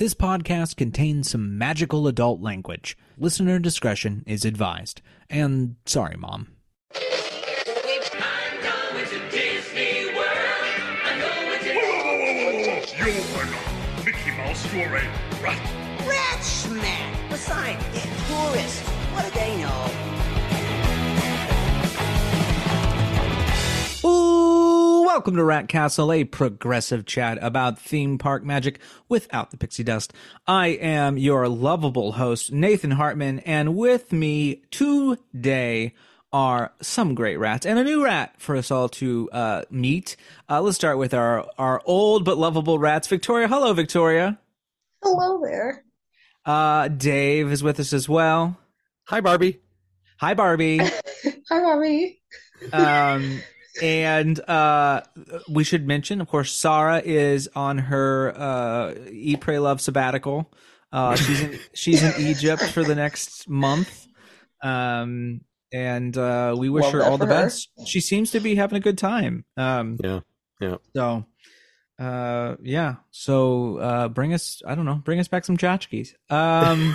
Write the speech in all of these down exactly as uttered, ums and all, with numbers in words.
This podcast contains some magical adult language. Listener discretion is advised. And sorry, Mom. I'm going to Disney World. I'm going to... Whoa, whoa, whoa, whoa, whoa. You're not Mickey Mouse, you're a rat. Rat smack! Besides, they're tourists. What do they know? Ooh, welcome to Rat Castle, a progressive chat about theme park magic without the pixie dust. I am your lovable host, Nathan Hartman, and with me today are some great rats and a new rat for us all to uh, meet. Uh, let's start with our, our old but lovable rats. Victoria, hello, Victoria. Hello there. Uh, Dave is with us as well. Hi, Barbie. Hi, Barbie. Hi, Barbie. Um, and uh, we should mention, of course, Sarah is on her uh, Eat, Pray, Love sabbatical. Uh, she's in she's in Egypt for the next month, um, and uh, we wish Love her that all the for her. best. She seems to be having a good time. Um, Yeah, yeah. so, uh, yeah. So, uh, bring us. I don't know. Bring us back some tchotchkes. Um.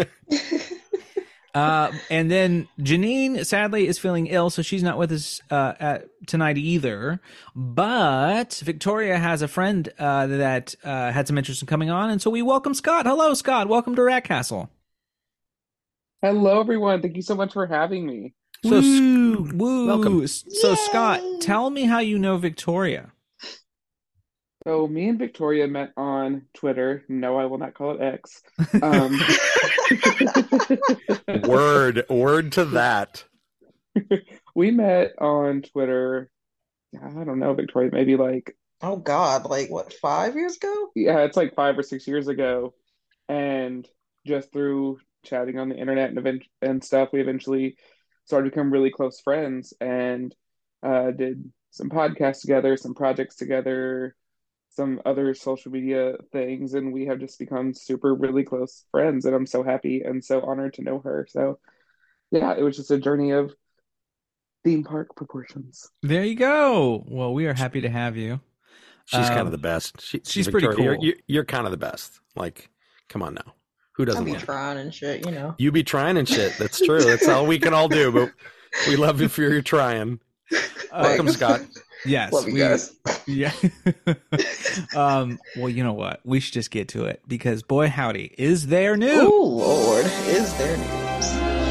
Uh, and then Janine, sadly, is feeling ill, so she's not with us uh, at, tonight either. But Victoria has a friend uh, that uh, had some interest in coming on, and so we welcome Scott. Hello, Scott. Welcome to Rat Castle. Hello, everyone. Thank you so much for having me. So, Woo! woo. Welcome. So, Yay! Scott, tell me how you know Victoria. So, me and Victoria met on Twitter. No, I will not call it X. Um, Word, word to that. we met on Twitter. I don't know, Victoria, maybe like, Oh God, like what, five years ago? yeah, it's like five or six years ago. And just through chatting on the internet and event and stuff, we eventually started to become really close friends and uh, did some podcasts together, some projects together, some other social media things, and we have just become super really close friends, and I'm so happy and so honored to know her. So yeah, it was just a journey of theme park proportions. There you go. Well, we are happy to have you. She's Um, kind of the best. She, she's pretty Victoria, cool. You're, you're, you're kind of the best. Like, come on now. Who I'll doesn't be want you? trying and shit, you know. You be trying and shit. That's true. That's all we can all do. But we love you for your trying. Welcome, Scott. Yes. Love you we- guys. Yeah. um, well, you know what? We should just get to it because, boy, howdy, is there news? Oh Lord, is there news?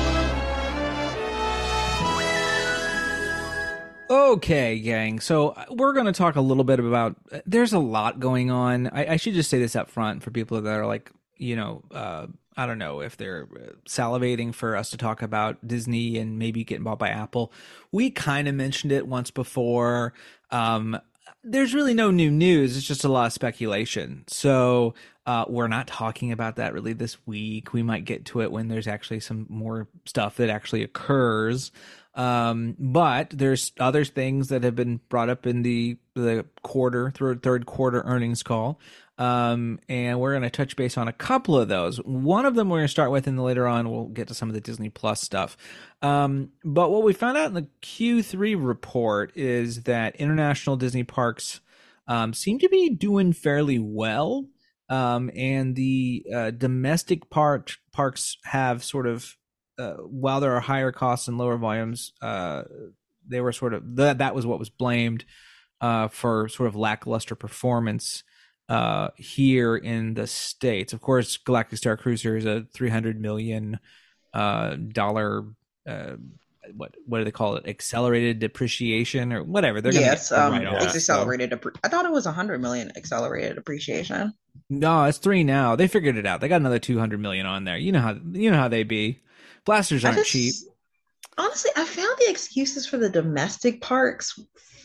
Okay, gang. So uh, we're going to talk a little bit about. There's a lot going on. I, I should just say this up front for people that are like, you know, uh, I don't know if they're salivating for us to talk about Disney and maybe getting bought by Apple. We kind of mentioned it once before. Um, there's really no new news. It's just a lot of speculation. So uh, we're not talking about that really this week. We might get to it when there's actually some more stuff that actually occurs. Um, but there's other things that have been brought up in the the quarter, third, third quarter earnings call. Um, and we're going to touch base on a couple of those. One of them we're going to start with, and then later on we'll get to some of the Disney Plus stuff. Um, but what we found out in the Q three report is that international Disney parks um, seem to be doing fairly well. Um, and the uh, domestic park parks have sort of, uh, while there are higher costs and lower volumes, uh, they were sort of, that, that was what was blamed uh, for sort of lackluster performance uh here in the States. Of course, Galactic Star Cruiser is a three hundred million uh dollar uh what what do they call it, accelerated depreciation or whatever. They're gonna Yes, get a um, write-off, it's so- accelerated. Depre- I thought it was a hundred million accelerated appreciation. No, it's three now. They figured it out. They got another two hundred million on there. You know how you know how they be. Blasters I aren't just- cheap. Honestly, I found the excuses for the domestic parks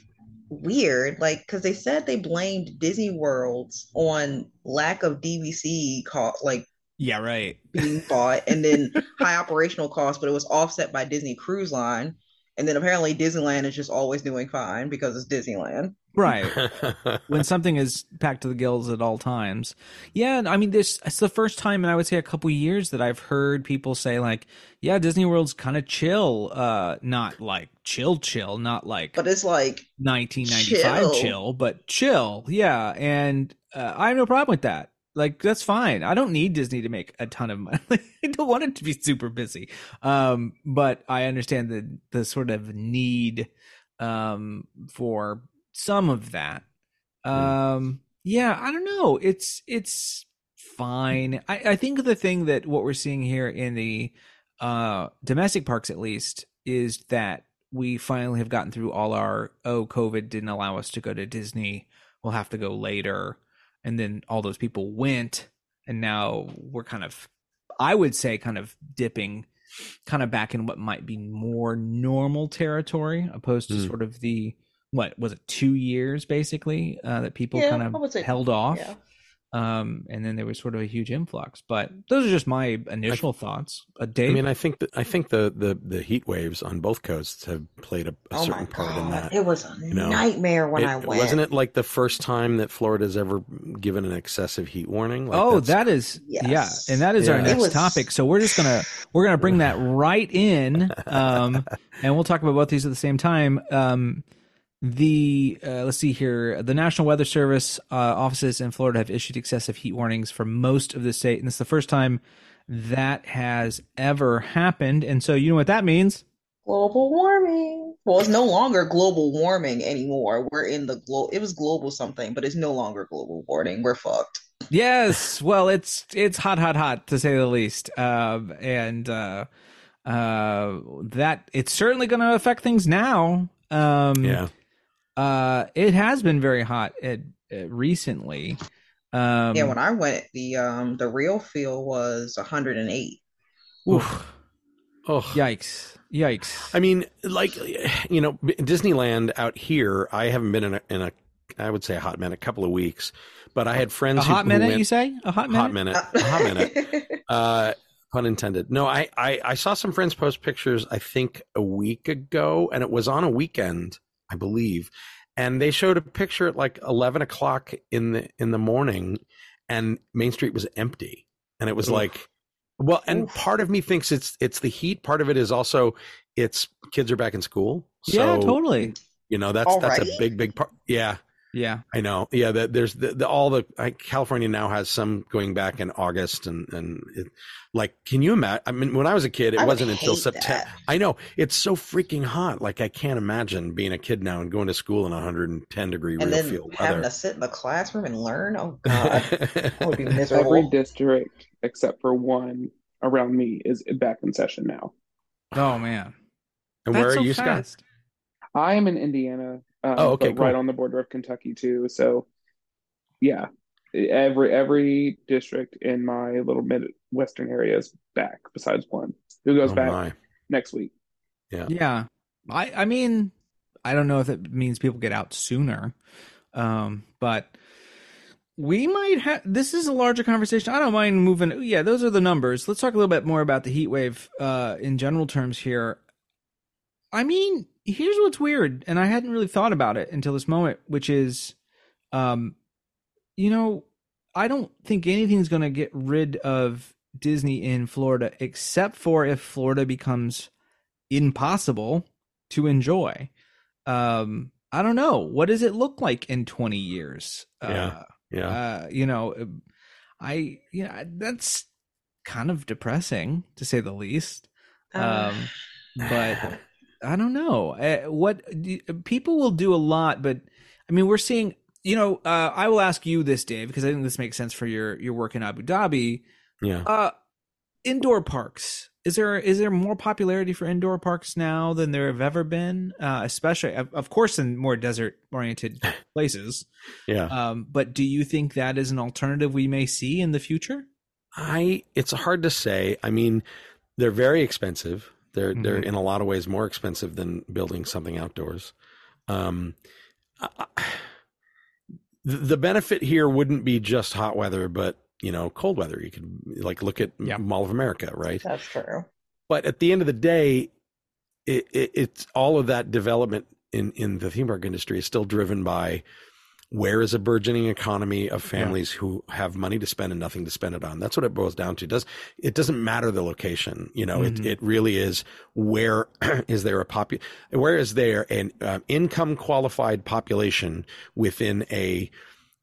weird, like because they said they blamed Disney Worlds on lack of D V C cost, like Yeah, right. being bought, and then high operational costs, but it was offset by Disney Cruise Line. And then apparently Disneyland is just always doing fine because it's Disneyland. Right. When something is packed to the gills at all times. Yeah, I mean, this it's the first time in I would say a couple years that I've heard people say like, yeah, Disney World's kind of chill, uh, not like chill, chill, not like But it's like nineteen ninety-five chill, chill. but chill. Yeah, and uh, I have no problem with that. Like, that's fine. I don't need Disney to make a ton of money. I don't want it to be super busy. Um, but I understand the the sort of need um for some of that. Um, yeah, I don't know. It's it's fine. I, I think the thing that what we're seeing here in the uh domestic parks, at least, is that we finally have gotten through all our, oh, COVID didn't allow us to go to Disney, we'll have to go later. And then all those people went, and now we're kind of, I would say, kind of dipping kind of back in what might be more normal territory, opposed to Mm. sort of the, what was it, two years basically, uh, that people Yeah, kind I would of say- held off. yeah. Um, and then there was sort of a huge influx. But those are just my initial thoughts. Uh, Dave? I mean, I think that I think the, the, the heat waves on both coasts have played a, a Oh my certain part in god, that. it was a you know. nightmare when It- I went. Wasn't it like the first time that Florida's ever given an excessive heat warning? Like, Oh, that's- that is Yes. yeah, and that is our Yeah. next It was- topic. So we're just gonna we're gonna bring that right in, um, and we'll talk about both these at the same time. Um, the uh, let's see here, the National Weather Service uh, offices in Florida have issued excessive heat warnings for most of the state, and it's the first time that has ever happened. And so you know what that means? global warming. Well, it's no longer global warming anymore. We're in the glo. It was global something, but it's no longer global warming. We're fucked. Yes, well, it's it's hot, hot, hot to say the least, um, and uh, uh, that it's certainly going to affect things now. Um, yeah. uh, it has been very hot at, at recently. Um, Yeah, when I went, the um the real feel was one hundred eight. oof, Oh, yikes, yikes. I mean, like, you know, Disneyland out here, I haven't been in a, in a I would say a hot minute, a couple of weeks, but I had friends A who, hot who minute, went, you say? A hot minute? hot minute, a hot minute, uh, pun intended. No, I, I, I saw some friends post pictures, I think a week ago, and it was on a weekend, I believe. And they showed a picture at like eleven o'clock in the, in the morning, and Main Street was empty. And it was Oof. like, well, and Oof. part of me thinks it's, it's the heat. Part of it is also it's kids are back in school. So, Yeah, totally. you know, that's, that's a Already? big, big part. Yeah. Yeah. I know. Yeah, the, there's the, the all the I, California now has some going back in August, and and it, like, can you imagine? I mean, when I was a kid, it I would wasn't until hate September. that. I know, it's so freaking hot. Like, I can't imagine being a kid now and going to school in one hundred ten degree And real then field having weather. to sit in the classroom and learn. Oh god, that would be miserable. Every district except for one around me is back in session now. Oh, man. And That's where so are you, Scott? fast. I am in Indiana, uh, Oh, okay, but right cool. on the border of Kentucky too. So, yeah, every every district in my little midwestern area is back, besides one. Who goes Oh back my. next week? Yeah. I I mean, I don't know if it means people get out sooner. Um, but we might have, this is a larger conversation. I don't mind moving. Yeah, those are the numbers. Let's talk a little bit more about the heat wave uh in general terms here. I mean, here's what's weird, and I hadn't really thought about it until this moment, which is um you know, I don't think anything's going to get rid of Disney in Florida except for if Florida becomes impossible to enjoy. Um, I don't know. What does it look like in twenty years? Yeah. Uh, Yeah. uh, you know, I, yeah, that's kind of depressing to say the least. Uh, Um, but I don't know. Uh, what do, people will do a lot, but I mean, we're seeing, you know, uh, I will ask you this, Dave, because I think this makes sense for your, your work in Abu Dhabi. Yeah. Uh, indoor parks. Is there is there more popularity for indoor parks now than there have ever been? Uh, especially, of, of course, in more desert oriented places. Yeah. Um, but do you think that is an alternative we may see in the future? I it's hard to say. I mean, they're very expensive. They're they're Mhm. in a lot of ways more expensive than building something outdoors. Um, I, the the benefit here wouldn't be just hot weather, but you know, cold weather. You could like look at Yeah. Mall of America, right? That's true. But at the end of the day, it, it, it's all of that development in, in the theme park industry is still driven by where is a burgeoning economy of families who have money to spend and nothing to spend it on. That's what it boils down to. It does it doesn't matter the location, you know. Mhm. It it really is where is there a popu- where is there an um, income qualified population within a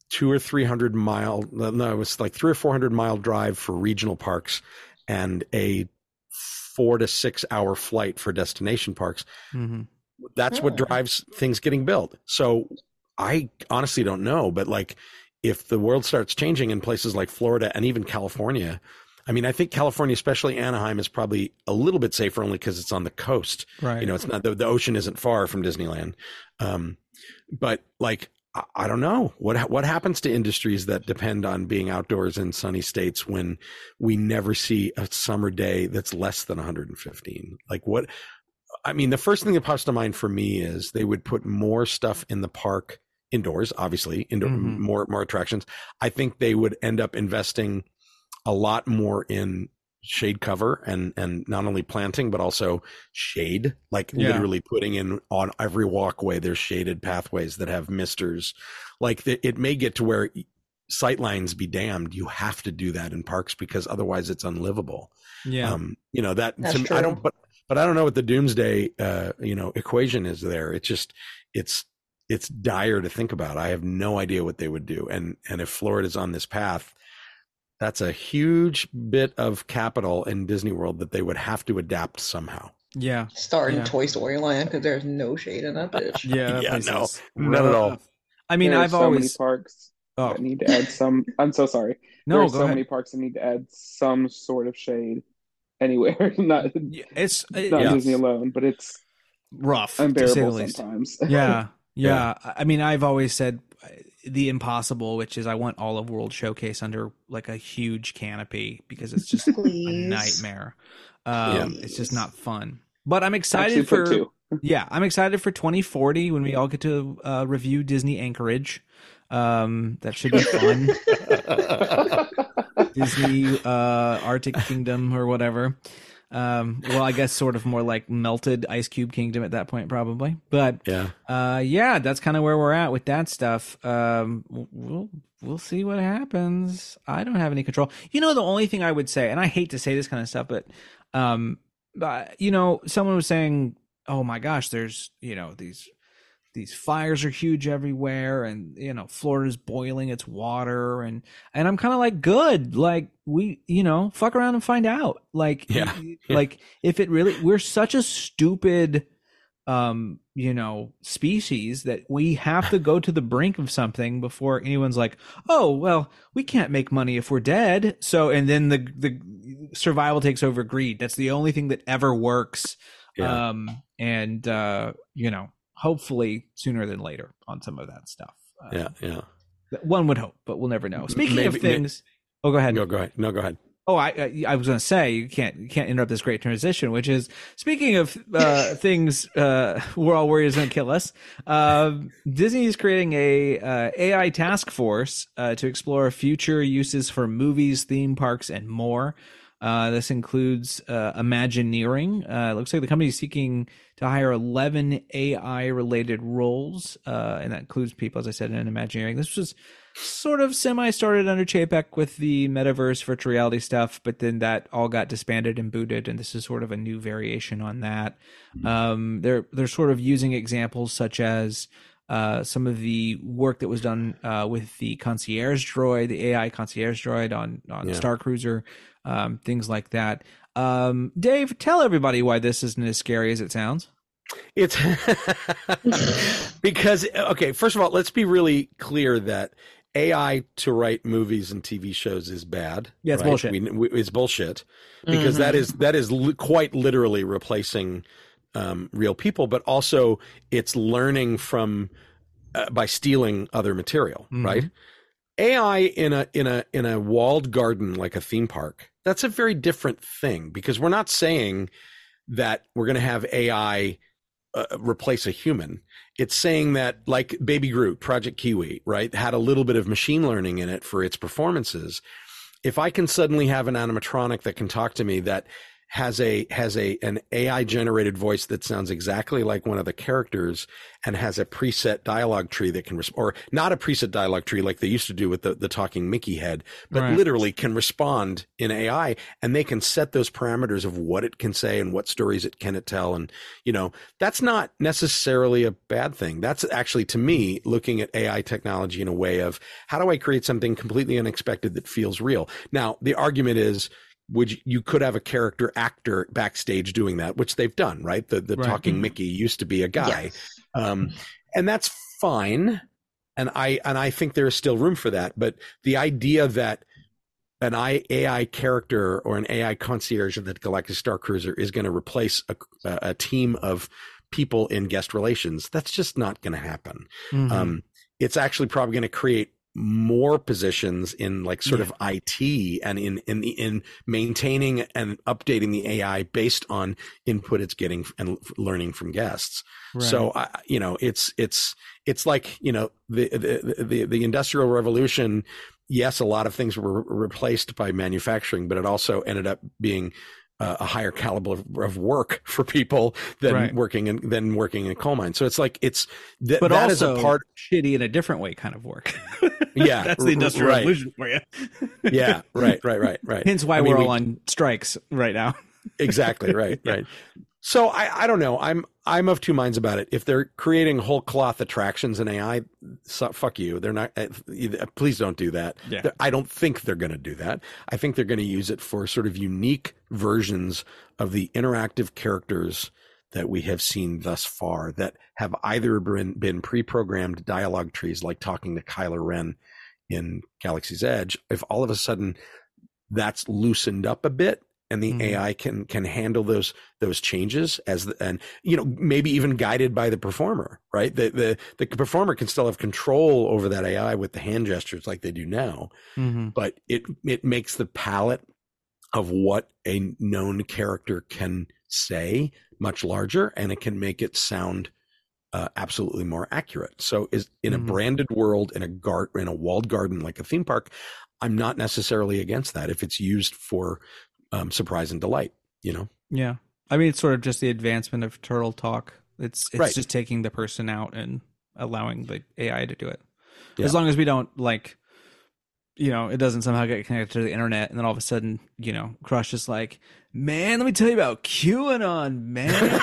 two or three hundred mile, no, it was like three or four hundred mile drive for regional parks and a four to six hour flight for destination parks. Mm-hmm. That's what Oh. drives things getting built. So I honestly don't know, but like if the world starts changing in places like Florida and even California, I mean, I think California, especially Anaheim, is probably a little bit safer only because it's on the coast. Right. You know, it's not the, the ocean isn't far from Disneyland. Um, but like, I, I don't know what what happens to industries that depend on being outdoors in sunny states when we never see a summer day that's less than one hundred fifteen. Like what? I mean, the first thing that pops to mind for me is they would put more stuff in the park indoors, obviously, indoor Mhm. more more attractions. I think they would end up investing a lot more in shade cover and and not only planting but also shade, like Yeah. literally putting in on every walkway there's shaded pathways that have misters. Like the, it may get to where sightlines be damned, you have to do that in parks because otherwise it's unlivable. Yeah. Um, you know that That's to me, true. I don't, but but I don't know what the doomsday uh, you know equation is there. It's just it's it's dire to think about. I have no idea what they would do, and and if Florida's on this path, that's a huge bit of capital in Disney World that they would have to adapt somehow. yeah. Starting Yeah. Toy Story Land because there's no shade in that bitch. Yeah. that Yeah, place no, is not at all. rough. I mean, There are I've so always. many parks Oh that need to add some. I'm so sorry. no, there are go so ahead. many parks that need to add some sort of shade anywhere. Not Yeah, It's it- not Yeah. Disney alone, but it's rough to say the unbearable least. sometimes. Yeah, yeah. I I mean, I've always said uh, the impossible, which is I want all of World Showcase under like a huge canopy because it's just a Please. nightmare. Um, Yeah. It's just not fun. But I'm excited Actually, put for two. yeah, I'm excited for twenty forty when we all get to uh, review Disney Anchorage. Um, that should be fun. Disney uh, Arctic Kingdom or whatever. Um, well, I guess sort of more like melted Ice Cube Kingdom at that point, probably. But Yeah. uh, yeah, that's kind of where we're at with that stuff. Um, we'll we'll see what happens. I don't have any control. You know, the only thing I would say, and I hate to say this kind of stuff, but um, but, you know, someone was saying, "Oh my gosh, there's you know these." These fires are huge everywhere, and you know Florida's boiling its water, and and I'm kind of like, good, like we, you know, fuck around and find out. Like, Yeah. y- like if it really, we're such a stupid, um, you know, species that we have to go to the brink of something before anyone's like, oh well, we can't make money if we're dead. So, and then the the survival takes over greed. That's the only thing that ever works. Yeah. Um, and uh, you know. Hopefully sooner than later on some of that stuff. Uh, Yeah. Yeah. one would hope, but we'll never know. Speaking Maybe- of things, oh, go ahead. No, go ahead. No, go ahead. Oh, I I, I was going to say you can't you can't interrupt this great transition, which is speaking of uh, things uh, we're all worried is going to kill us. Uh, Disney is creating a uh, A I task force uh, to explore future uses for movies, theme parks, and more. Uh, this includes uh, Imagineering. Uh, it looks like the company is seeking to hire eleven A I related roles, uh, and that includes people, as I said, in Imagineering. This was sort of semi started under Chapek with the metaverse virtual reality stuff, but then that all got disbanded and booted, and this is sort of a new variation on that. Um, they're they're sort of using examples such as uh, some of the work that was done uh, with the concierge droid, the A I concierge droid on on Yeah. Star Cruiser, um, things like that. Um, Dave, tell everybody why this isn't as scary as it sounds. It's because, okay, first of all, let's be really clear that A I to write movies and T V shows is bad. Yeah, it's right? bullshit. We, we, it's bullshit because that is that is li- quite literally replacing um, real people, but also it's learning from uh, by stealing other material, Mhm. right? A I in a in a in a walled garden like a theme park, that's a very different thing because we're not saying that we're going to have A I uh, replace a human. It's saying that, like Baby Groot, Project Kiwi, right, had a little bit of machine learning in it for its performances. If I can suddenly have an animatronic that can talk to me, that has a has a an A I generated voice that sounds exactly like one of the characters and has a preset dialogue tree that can, res- or not a preset dialogue tree like they used to do with the, the talking Mickey head, but Right. literally can respond in A I, and they can set those parameters of what it can say and what stories it can it tell. And, you know, that's not necessarily a bad thing. That's actually, to me, looking at A I technology in a way of how do I create something completely unexpected that feels real? Now, the argument is, would you, you could have a character actor backstage doing that, which they've done, right? The the Right. talking Mickey used to be a guy, Yes. um, and that's fine. And I and I think there is still room for that. But the idea that an I, A I character or an A I concierge of the Galactic Star Cruiser is going to replace a, a team of people in guest relations, that's just not going to happen. Mhm. Um, it's actually probably going to create more positions in like sort Yeah. of I T and in in the in maintaining and updating the A I based on input it's getting and learning from guests. Right. So I, you know, it's it's it's like, you know, the the the, the Industrial Revolution. Yes, a lot of things were replaced by manufacturing, but it also ended up being uh, a higher caliber of, of work for people than Right. working in than working in a coal mine. So it's like it's th- but that is also a part. shitty in a different way kind of work. Yeah, That's the r- Industrial right. Revolution for you. Yeah, right, right, right, right. Hence why I mean, we're we- all on strikes right now. Exactly, right, Yeah. right. So I, I don't know. I'm I'm of two minds about it. If they're creating whole cloth attractions in A I, so, fuck you. They're not. Uh, please don't do that. Yeah. They're- I don't think they're going to do that. I think they're going to use it for sort of unique versions of the interactive characters that we have seen thus far that have either been, been pre-programmed dialogue trees like talking to Kylo Ren in Galaxy's Edge. If all of a sudden that's loosened up a bit and the Mhm. A I can can handle those those changes as the, and you know maybe even guided by the performer, right? The the the performer can still have control over that A I with the hand gestures like they do now, Mm-hmm. but it it makes the palette of what a known character can say much larger, and it can make it sound uh, absolutely more accurate. So, is in a Mhm. branded world, in a gar- in a walled garden like a theme park, I'm not necessarily against that if it's used for um, surprise and delight. You know, Yeah. I mean, it's sort of just the advancement of Turtle Talk. It's it's Right. just taking the person out and allowing the A I to do it. Yeah. As long as we don't like, you know, it doesn't somehow get connected to the internet, and then all of a sudden, you know, Crush is like, "Man, let me tell you about QAnon, man.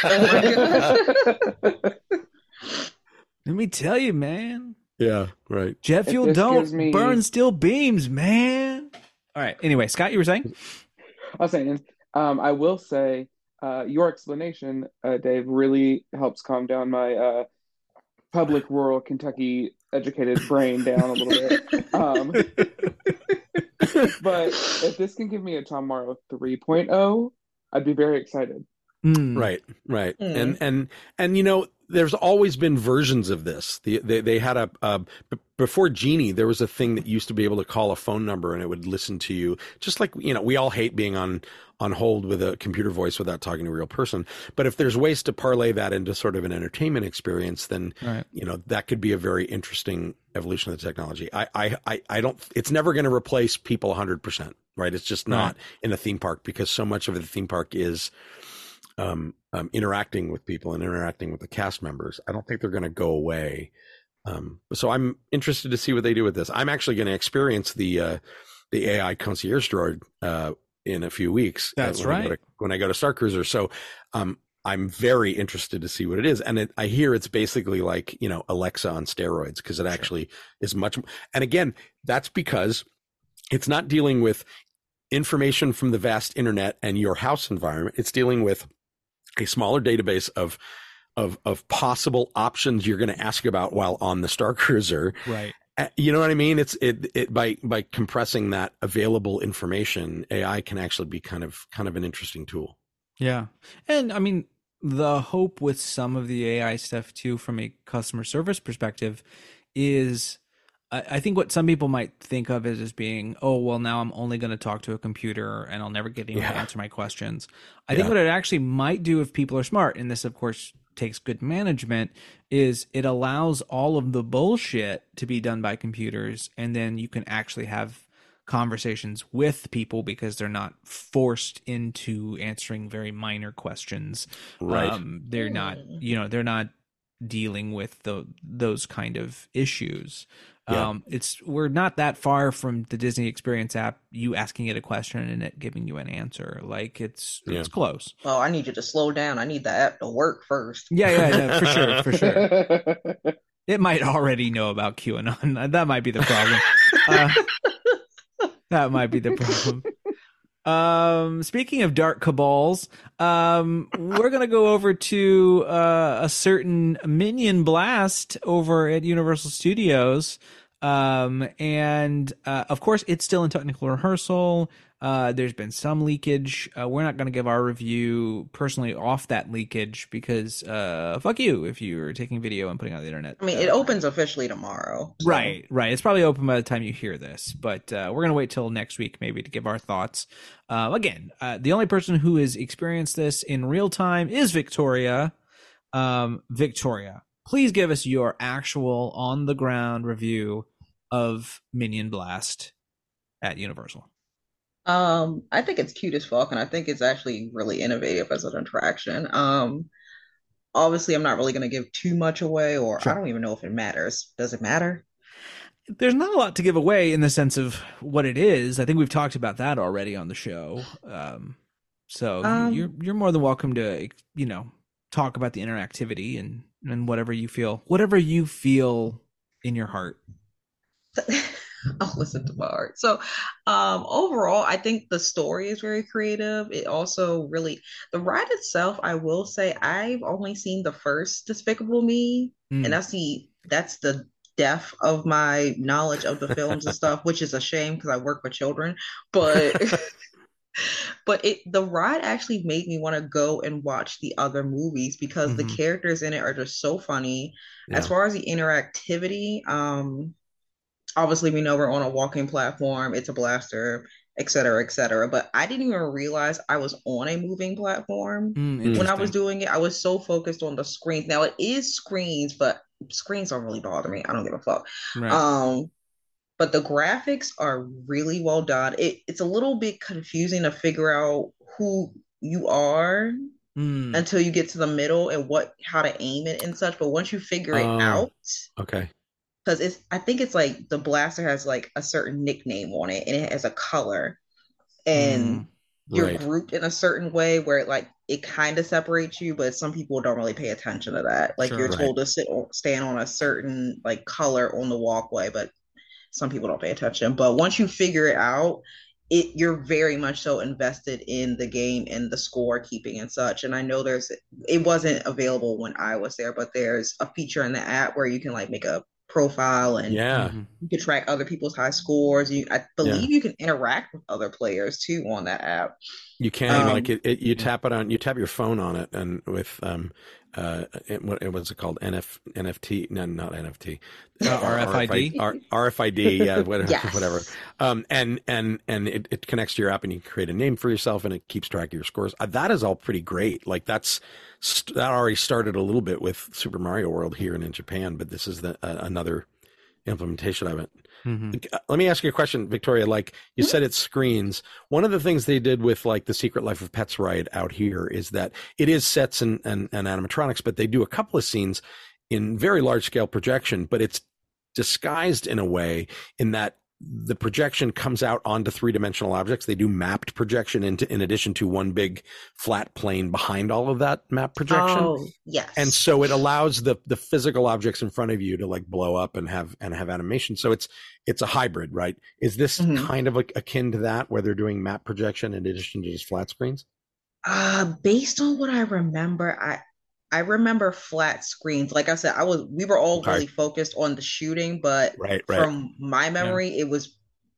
Let me tell you, man. yeah, right. Jet If fuel this don't gives me- burn steel beams, man." All right. Anyway, Scott, you were saying? I was saying, um, I will say, uh, your explanation, uh, Dave, really helps calm down my uh, public rural Kentucky educated brain down a little bit. Um, but if this can give me a Tom Morrow three point oh, I'd be very excited. Hmm. Right, right, Mm. and and and you know, there's always been versions of this. The, they they had a, a b- before Genie, there was a thing that used to be able to call a phone number and it would listen to you. Just like, you know, we all hate being on on hold with a computer voice without talking to a real person. But if there's ways to parlay that into sort of an entertainment experience, then Right. you know that could be a very interesting evolution of the technology. I I I, I don't. It's never going to replace people one hundred percent. Right? It's just not in a theme park because so much of the theme park is. Um, um, interacting with people and interacting with the cast members. I don't think they're going to go away. Um, so I'm interested to see what they do with this. I'm actually going to experience the uh, the A I concierge droid uh, in a few weeks. uh, That's when I go right. to, when I go to Star Cruiser. So um, I'm very interested to see what it is. And it, I hear it's basically like, you know, Alexa on steroids because it actually is much. And again, that's because it's not dealing with information from the vast internet and your house environment. It's dealing with a smaller database of of of possible options you're going to ask about while on the Star Cruiser. Right. Uh, You know what I mean? It's it it by by compressing that available information, A I can actually be kind of kind of an interesting tool. Yeah. And I mean, the hope with some of the A I stuff too, from a customer service perspective, is I, I think what some people might think of is as being, oh, well, now I'm only going to talk to a computer and I'll never get anyone to Yeah. answer my questions. I think Yeah. what it actually might do if people are smart, and this, of course, takes good management, is it allows all of the bullshit to be done by computers, and then you can actually have conversations with people because they're not forced into answering very minor questions. Right. Um, they're not, you know, they're not dealing with the those kind of issues. Yeah. Um, it's we're not that far from the Disney Experience app. You asking it a question and it giving you an answer. Like it's Yeah. it's close. Oh, I need you to slow down. I need the app to work first. Yeah, yeah, no, for sure, for sure. It might already know about QAnon. That might be the problem. Uh, that might be the problem. Um, speaking of dark cabals, um, we're gonna go over to uh, a certain Minion Blast over at Universal Studios, um, and uh, of course, it's still in technical rehearsal. Uh, there's been some leakage. Uh, we're not going to give our review personally off that leakage because uh, fuck you if you're taking video and putting it on the internet. I mean, Uh, it opens officially tomorrow. so- Right, right. It's probably open by the time you hear this, but uh, we're gonna wait till next week maybe to give our thoughts. Uh, again, uh, the only person who has experienced this in real time is Victoria. Um, Victoria, please give us your actual on the ground review of Minion Blast at Universal. Um, I think it's cute as fuck, and I think it's actually really innovative as an attraction. Um, obviously, I'm not really going to give too much away, or Sure. I don't even know if it matters. Does it matter? There's not a lot to give away in the sense of what it is. I think we've talked about that already on the show. Um, so Um, you're you're more than welcome to, you know, talk about the interactivity and and whatever you feel, whatever you feel in your heart. I'll listen to my art. So, um, overall, I think the story is very creative. It also really, the ride itself, I will say, I've only seen the first Despicable Me, Mm. and that's the that's the depth of my knowledge of the films and stuff, which is a shame because I work with children. But but it the ride actually made me want to go and watch the other movies because the Mhm. characters in it are just so funny. As Yeah. far as the interactivity, um, obviously we know we're on a walking platform, it's a blaster, et cetera, et cetera. But I didn't even realize I was on a moving platform Mm, when I was interesting. doing it. I was so focused on the screens. Now it is screens, but screens don't really bother me. I don't give a fuck. Right. Um, but the graphics are really well done. It, it's a little bit confusing to figure out who you are Mm. until you get to the middle and what how to aim it and such. But once you figure it Oh. out, Okay. because it's I think it's like the blaster has like a certain nickname on it and it has a color, and Mm. you're Right. grouped in a certain way where it like it kind of separates you, but some people don't really pay attention to that. Like Sure. you're Right. told to sit or stand on a certain like color on the walkway, but some people don't pay attention. But once you figure it out, it you're very much so invested in the game and the score keeping and such. And I know there's it wasn't available when I was there, but there's a feature in the app where you can like make a profile and Yeah. Mhm. you can track other people's high scores. You I believe you can interact with other players too on that app. You can Um, like it, it. You tap it on. You tap your phone on it, and with um, uh, it, what it was it called? N F N F T? No, not N F T. Uh, R F I D? R- R F I D. Yeah, whatever. Yes. Whatever. Um, and and and it, it connects to your app, and you can create a name for yourself, and it keeps track of your scores. Uh, that is all pretty great. Like that's st- that already started a little bit with Super Mario World here and in Japan, but this is the uh, another implementation of it. Mhm. Uh, Let me ask you a question, Victoria. Like you said, it's screens. One of the things they did with like the Secret Life of Pets ride out here is that it is sets and, and, and animatronics, but they do a couple of scenes in very large scale projection, but it's disguised in a way in that the projection comes out onto three-dimensional objects. They do mapped projection into, in addition to one big flat plane behind all of that map projection. Oh, yes. And so it allows the the physical objects in front of you to like blow up and have and have animation. So it's it's a hybrid, right? Is this Mhm. kind of like akin to that, where they're doing map projection in addition to just flat screens? Uh, based on what I remember, I I remember flat screens. Like I said, I was we were all Okay. really focused on the shooting, but Right, right. from my memory, it was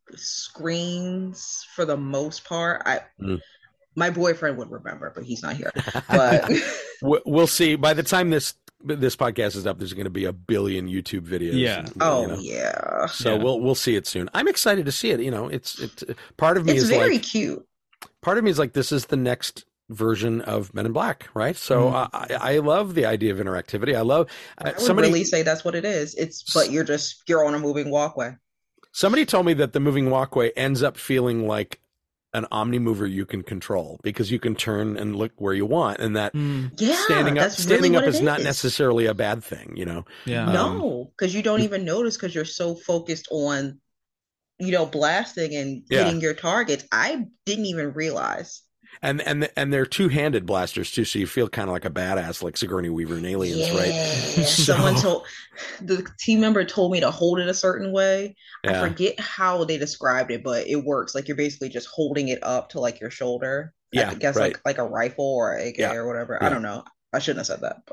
screens for the most part. I Mm. my boyfriend would remember, but he's not here. But We- we'll see. By the time this this podcast is up, there's going to be a billion YouTube videos. Yeah. and, you oh know. yeah, So Yeah. we'll we'll see it soon. I'm excited to see it. You know, it's it's part of me it's is very like cute. part of me is like this is the next version of Men in Black, right? So Mm. I, I love the idea of interactivity. I love uh, I would somebody. really say that's what it is. It's but you're just you're on a moving walkway. Somebody told me that the moving walkway ends up feeling like an Omnimover you can control because you can turn and look where you want, and that Mm, Yeah, standing up, that's standing really up what is it not is. necessarily a bad thing, you know. yeah. Um, No, because you don't even notice because you're so focused on, you know, blasting and Yeah. hitting your targets. I didn't even realize. And and and they're two-handed blasters too, so you feel kind of like a badass, like Sigourney Weaver in Aliens, Yeah, right? someone So- told the team member told me to hold it a certain way. I Yeah. forget how they described it, but it works. Like you're basically just holding it up to like your shoulder. Yeah, I guess right. like like a rifle or a A K Yeah, or whatever. yeah. I don't know. I shouldn't have said that,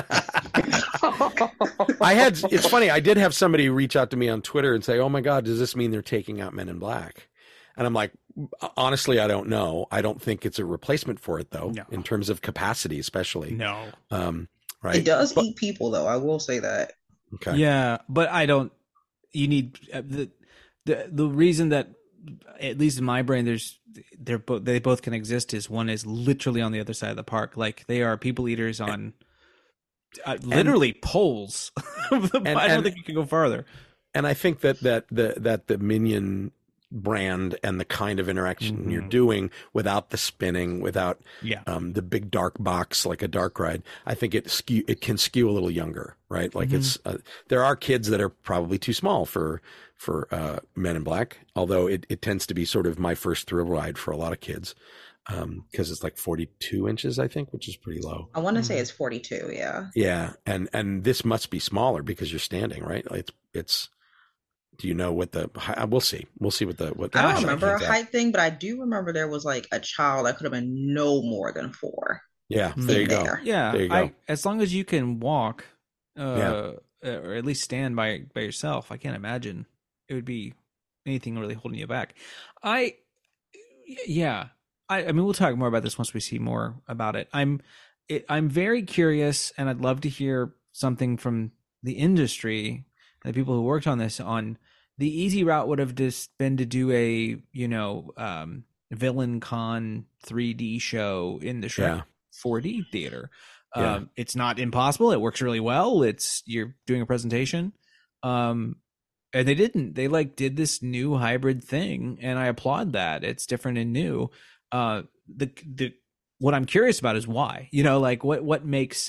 but I had. It's funny. I did have somebody reach out to me on Twitter and say, "Oh my God, does this mean they're taking out Men in Black?" And I'm like, honestly, I don't know. I don't think it's a replacement for it, though, No. in terms of capacity, especially. No. Um, right. it does But- eat people though. I will say that. Okay. Yeah, but I don't. You need uh, the the the reason that, at least in my brain, there's they're both they both can exist is one is literally on the other side of the park. Like they are people eaters on uh, literally poles. I don't and- think you can go farther. And I think that that the that the Minion brand and the kind of interaction Mhm. you're doing without the spinning, without Yeah. um, the big dark box like a dark ride, I think it skew it can skew a little younger, right? Like Mhm. it's uh, there are kids that are probably too small for for uh, Men in Black, although it, it tends to be sort of my first thrill ride for a lot of kids because um, it's like forty-two inches, I think, which is pretty low. I want to Mm. say it's forty-two. Yeah. Yeah, and and this must be smaller because you're standing, right? It's it's. Do you know what the? We'll see. We'll see what the what. The I Gosh, don't height remember a is at. height thing, but I do remember there was like a child that could have been no more than four. Yeah, Mm. there you in go. there. Yeah, There you go. I, as long as you can walk, uh, or at least stand by by yourself, I can't imagine it would be anything really holding you back. I, yeah, I, I mean, we'll talk more about this once we see more about it. I'm, it, I'm very curious, and I'd love to hear something from the industry and the people who worked on this. On the easy route would have just been to do a, you know, um, Villain Con three D show in the Shrek Yeah. four D theater. Yeah. Um, it's not impossible. It works really well. It's you're doing a presentation. Um, and they didn't. They like did this new hybrid thing, and I applaud that. It's different and new. Uh, the the what I'm curious about is why. You know, like what what makes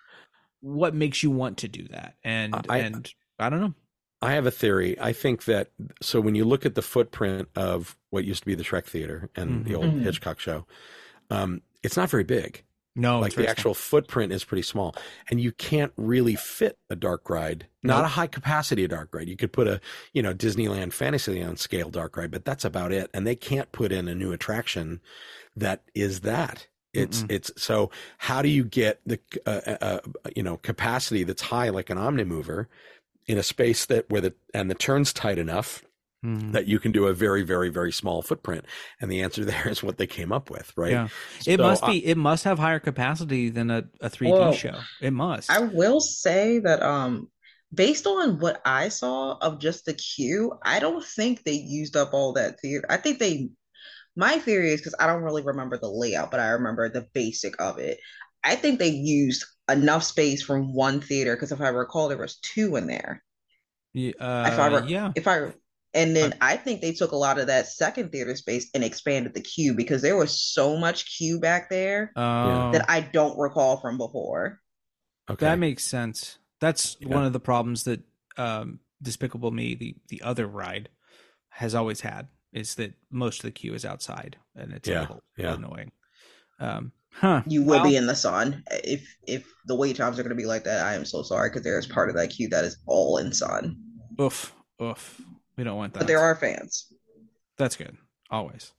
what makes you want to do that? And I- and I don't know. I have a theory. I think that so when you look at the footprint of what used to be the Shrek Theater and the old Mhm. Hitchcock show, um, it's not very big. No, like it's the very actual footprint is pretty small, and you can't really fit a dark ride, not Nope. a high capacity dark ride. You could put a, you know, Disneyland Fantasyland scale dark ride, but that's about it. And they can't put in a new attraction that is that. It's Mm-mm. it's so how do you get the uh, uh, uh, you know capacity that's high like an Omnimover in a space that where the and the turn's tight enough Mhm. that you can do a very very very small footprint? And the answer there is what they came up with, right? Yeah. It So, must uh, be. It must have higher capacity than a, a three D Whoa. show. It must. I will say that um based on what I saw of just the queue, I don't think they used up all that theater. I think they my theory is because I don't really remember the layout, but I remember the basic of it. I think they used enough space from one theater because if I recall, there was two in there. Yeah, If I uh, re- yeah. if I and then I think they took a lot of that second theater space and expanded the queue because there was so much queue back there Oh, that I don't recall from before. okay. that makes sense. That's Yeah. one of the problems that um, Despicable Me, the the other ride, has always had is that most of the queue is outside, and it's Yeah, a little yeah. annoying. Um, huh? You will Well, be in the sun if if the wait times are going to be like that. I am so sorry because there is part of that queue that is all in sun, Oof, oof. We don't want that. but there are fans. That's good. Always.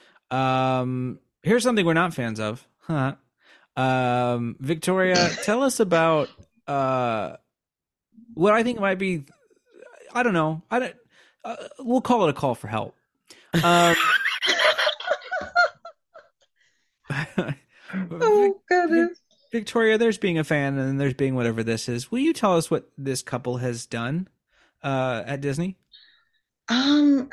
Um, here's something we're not fans of. Huh. Um, Victoria, tell us about uh, what I think might be. I don't know. I don't. Uh, we'll call it a call for help. Um, Oh goodness. Victoria, there's being a fan, and then there's being whatever this is. Will you tell us what this couple has done uh, at Disney? Um.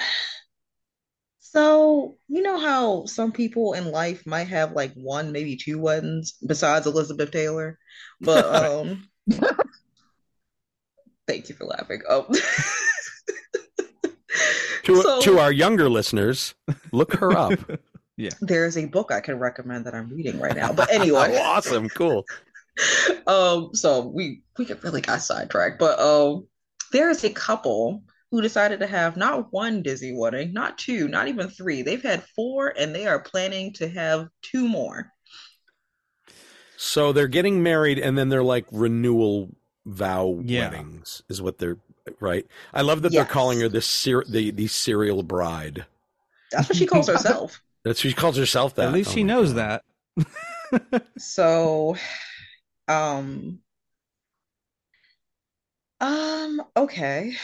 So you know how some people in life might have like one, maybe two weddings besides Elizabeth Taylor, but um. Thank you for laughing. Oh. To So- to our younger listeners, look her up. There's a book I can recommend that I'm reading right now. But anyway, Oh, awesome, cool. um, so we we get really got sidetracked. But um, there is a couple who decided to have not one Disney wedding, not two, not even three. They've had four, and they are planning to have two more. So they're getting married, and then they're like renewal vow Yeah. weddings, is what they're right. I love that they're Yes. calling her the ser- the the serial bride. That's what she calls herself. That's she calls herself that. At least Oh she my knows God. that. So, um, um, okay.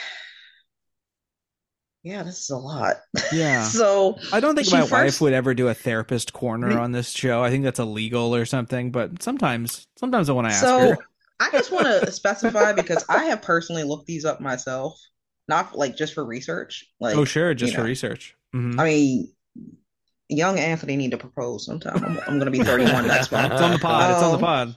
Yeah, this is a lot. Yeah. So I don't think she my wife first- would ever do a therapist corner on this show. I think that's illegal or something. But sometimes, sometimes I want to ask So her. I just want to specify because I have personally looked these up myself, not like just for research. Like, Oh, sure, just you for know, research. Mhm. I mean, young Anthony need to propose sometime. I'm, I'm going to be thirty-one next month. It's on the pod. It's on the Um, pod.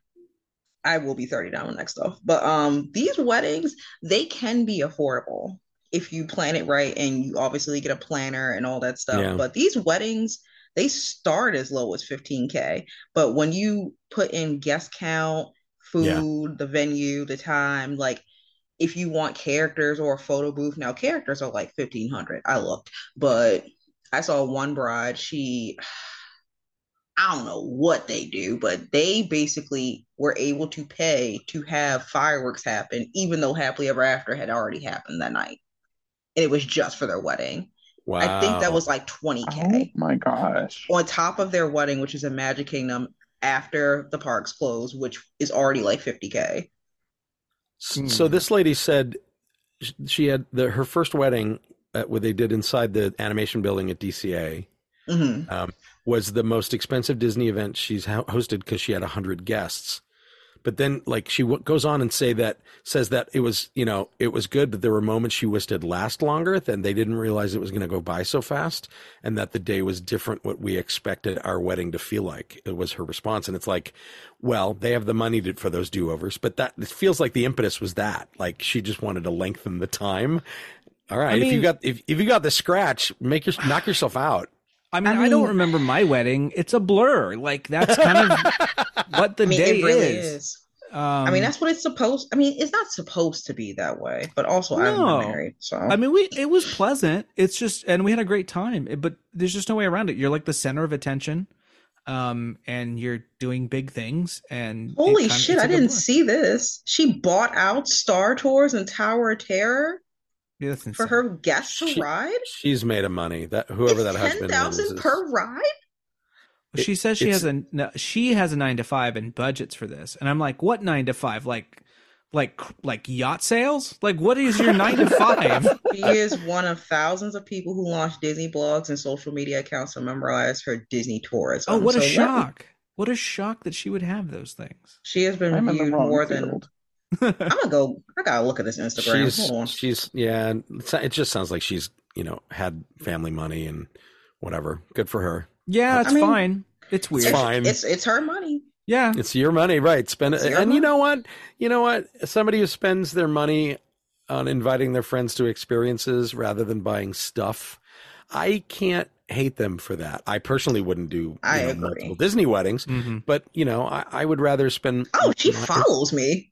I will be thirty-nine next stuff. But um, these weddings, they can be affordable if you plan it right and you obviously get a planner and all that stuff. Yeah. But these weddings, they start as low as fifteen K. But when you put in guest count, food, Yeah. the venue, the time, like if you want characters or a photo booth, now characters are like fifteen hundred. I looked, but I saw one bride, she I don't know what they do, but they basically were able to pay to have fireworks happen, even though Happily Ever After had already happened that night. And it was just for their wedding. Wow. I think that was like twenty Oh K my gosh. on top of their wedding, which is in Magic Kingdom after the parks close, which is already like fifty K. S- So this lady said sh- she had the her first wedding uh, what they did inside the animation building at D C A hmm um, was the most expensive Disney event she's ho- hosted because she had a hundred guests. But then, like, she w- goes on and say that says that it was, you know, it was good, but there were moments she wished it'd last longer. Then they didn't realize it was going to go by so fast, and that the day was different what we expected our wedding to feel like. It was her response, and it's like, well, they have the money to, for those do-overs, but that it feels like the impetus was that, like, she just wanted to lengthen the time. All right, I if you mean- got if if you got the scratch, make your knock yourself out. I mean, I I, don't mean- remember my wedding. It's a blur. Like that's kind of what the I mean, day it really is. is. Um, I mean, that's what it's supposed. I mean, it's not supposed to be that way, but also I'm No. married, so I mean, we it was pleasant. It's just, and we had a great time. It- but there's just no way around it. You're like the center of attention, um, and you're doing big things. And it holy kinda- shit, it's I like a didn't blur. see this. She bought out Star Tours and Tower of Terror Yeah, that's for insane. her guests to She- ride. She's made of money. That whoever It's that husband ten thousand is, is- per ride. She says she it's- has a no, she has a nine to five and budgets for this, and I'm like, what nine to five? Like, like, like yacht sales? Like, what is your nine to five? She is one of thousands of people who launch Disney blogs and social media accounts to memorize her Disney tourism. Oh, what a So let- shock! What a shock that she would have those things. She has been I'm in the viewed wrong more than. field. I'm gonna go. I gotta look at this Instagram. She's Hold on. she's yeah. it's- It just sounds like she's you know had family money and whatever. Good for her. Yeah, it's I mean, fine. It's weird. It's fine. It's it's her money. Yeah, It's your money, right? Spend it, It's your and you money. know what? You know what? Somebody who spends their money on inviting their friends to experiences rather than buying stuff, I can't hate them for that. I personally wouldn't do you I know, agree. multiple Disney weddings, Mhm. but you know, I, I would rather spend. Oh, she my- follows me.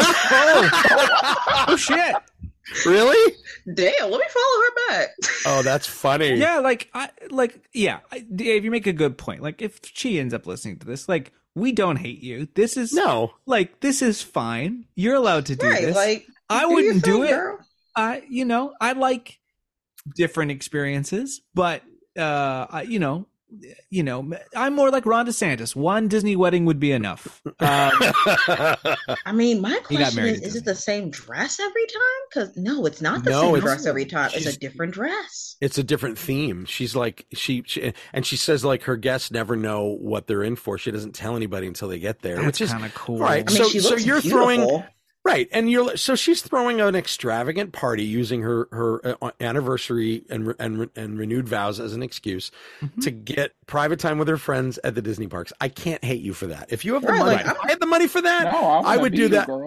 oh shit. Really? Damn, let me follow her back. Oh, that's funny. Yeah, like I like yeah, I, Dave, you make a good point. Like if she ends up listening to this, like we don't hate you. This is No. like this is fine. You're allowed to do Right, this. like I do your wouldn't do thing, it. girl. I you know, I like different experiences, but uh I, you know, you know, I'm more like Ron DeSantis. One Disney wedding would be enough. Um, I mean, my He got question married is: at Is Disney. it the same dress every time? Because no, it's not the No, same it's- dress every time. It's she's- a different dress. It's a different theme. She's like she, she and she says like her guests never know what they're in for. She doesn't tell anybody until they get there, that's which is kind of cool. right. I mean, so she so looks you're beautiful. throwing right, and you're so she's throwing an extravagant party using her her uh, anniversary and re- and re- and renewed vows as an excuse Mhm. to get private time with her friends at the Disney parks. I can't hate you for that. If you have the Right, money, like, if I had the money for that, No, I, I wanna would be do you, that. girl. I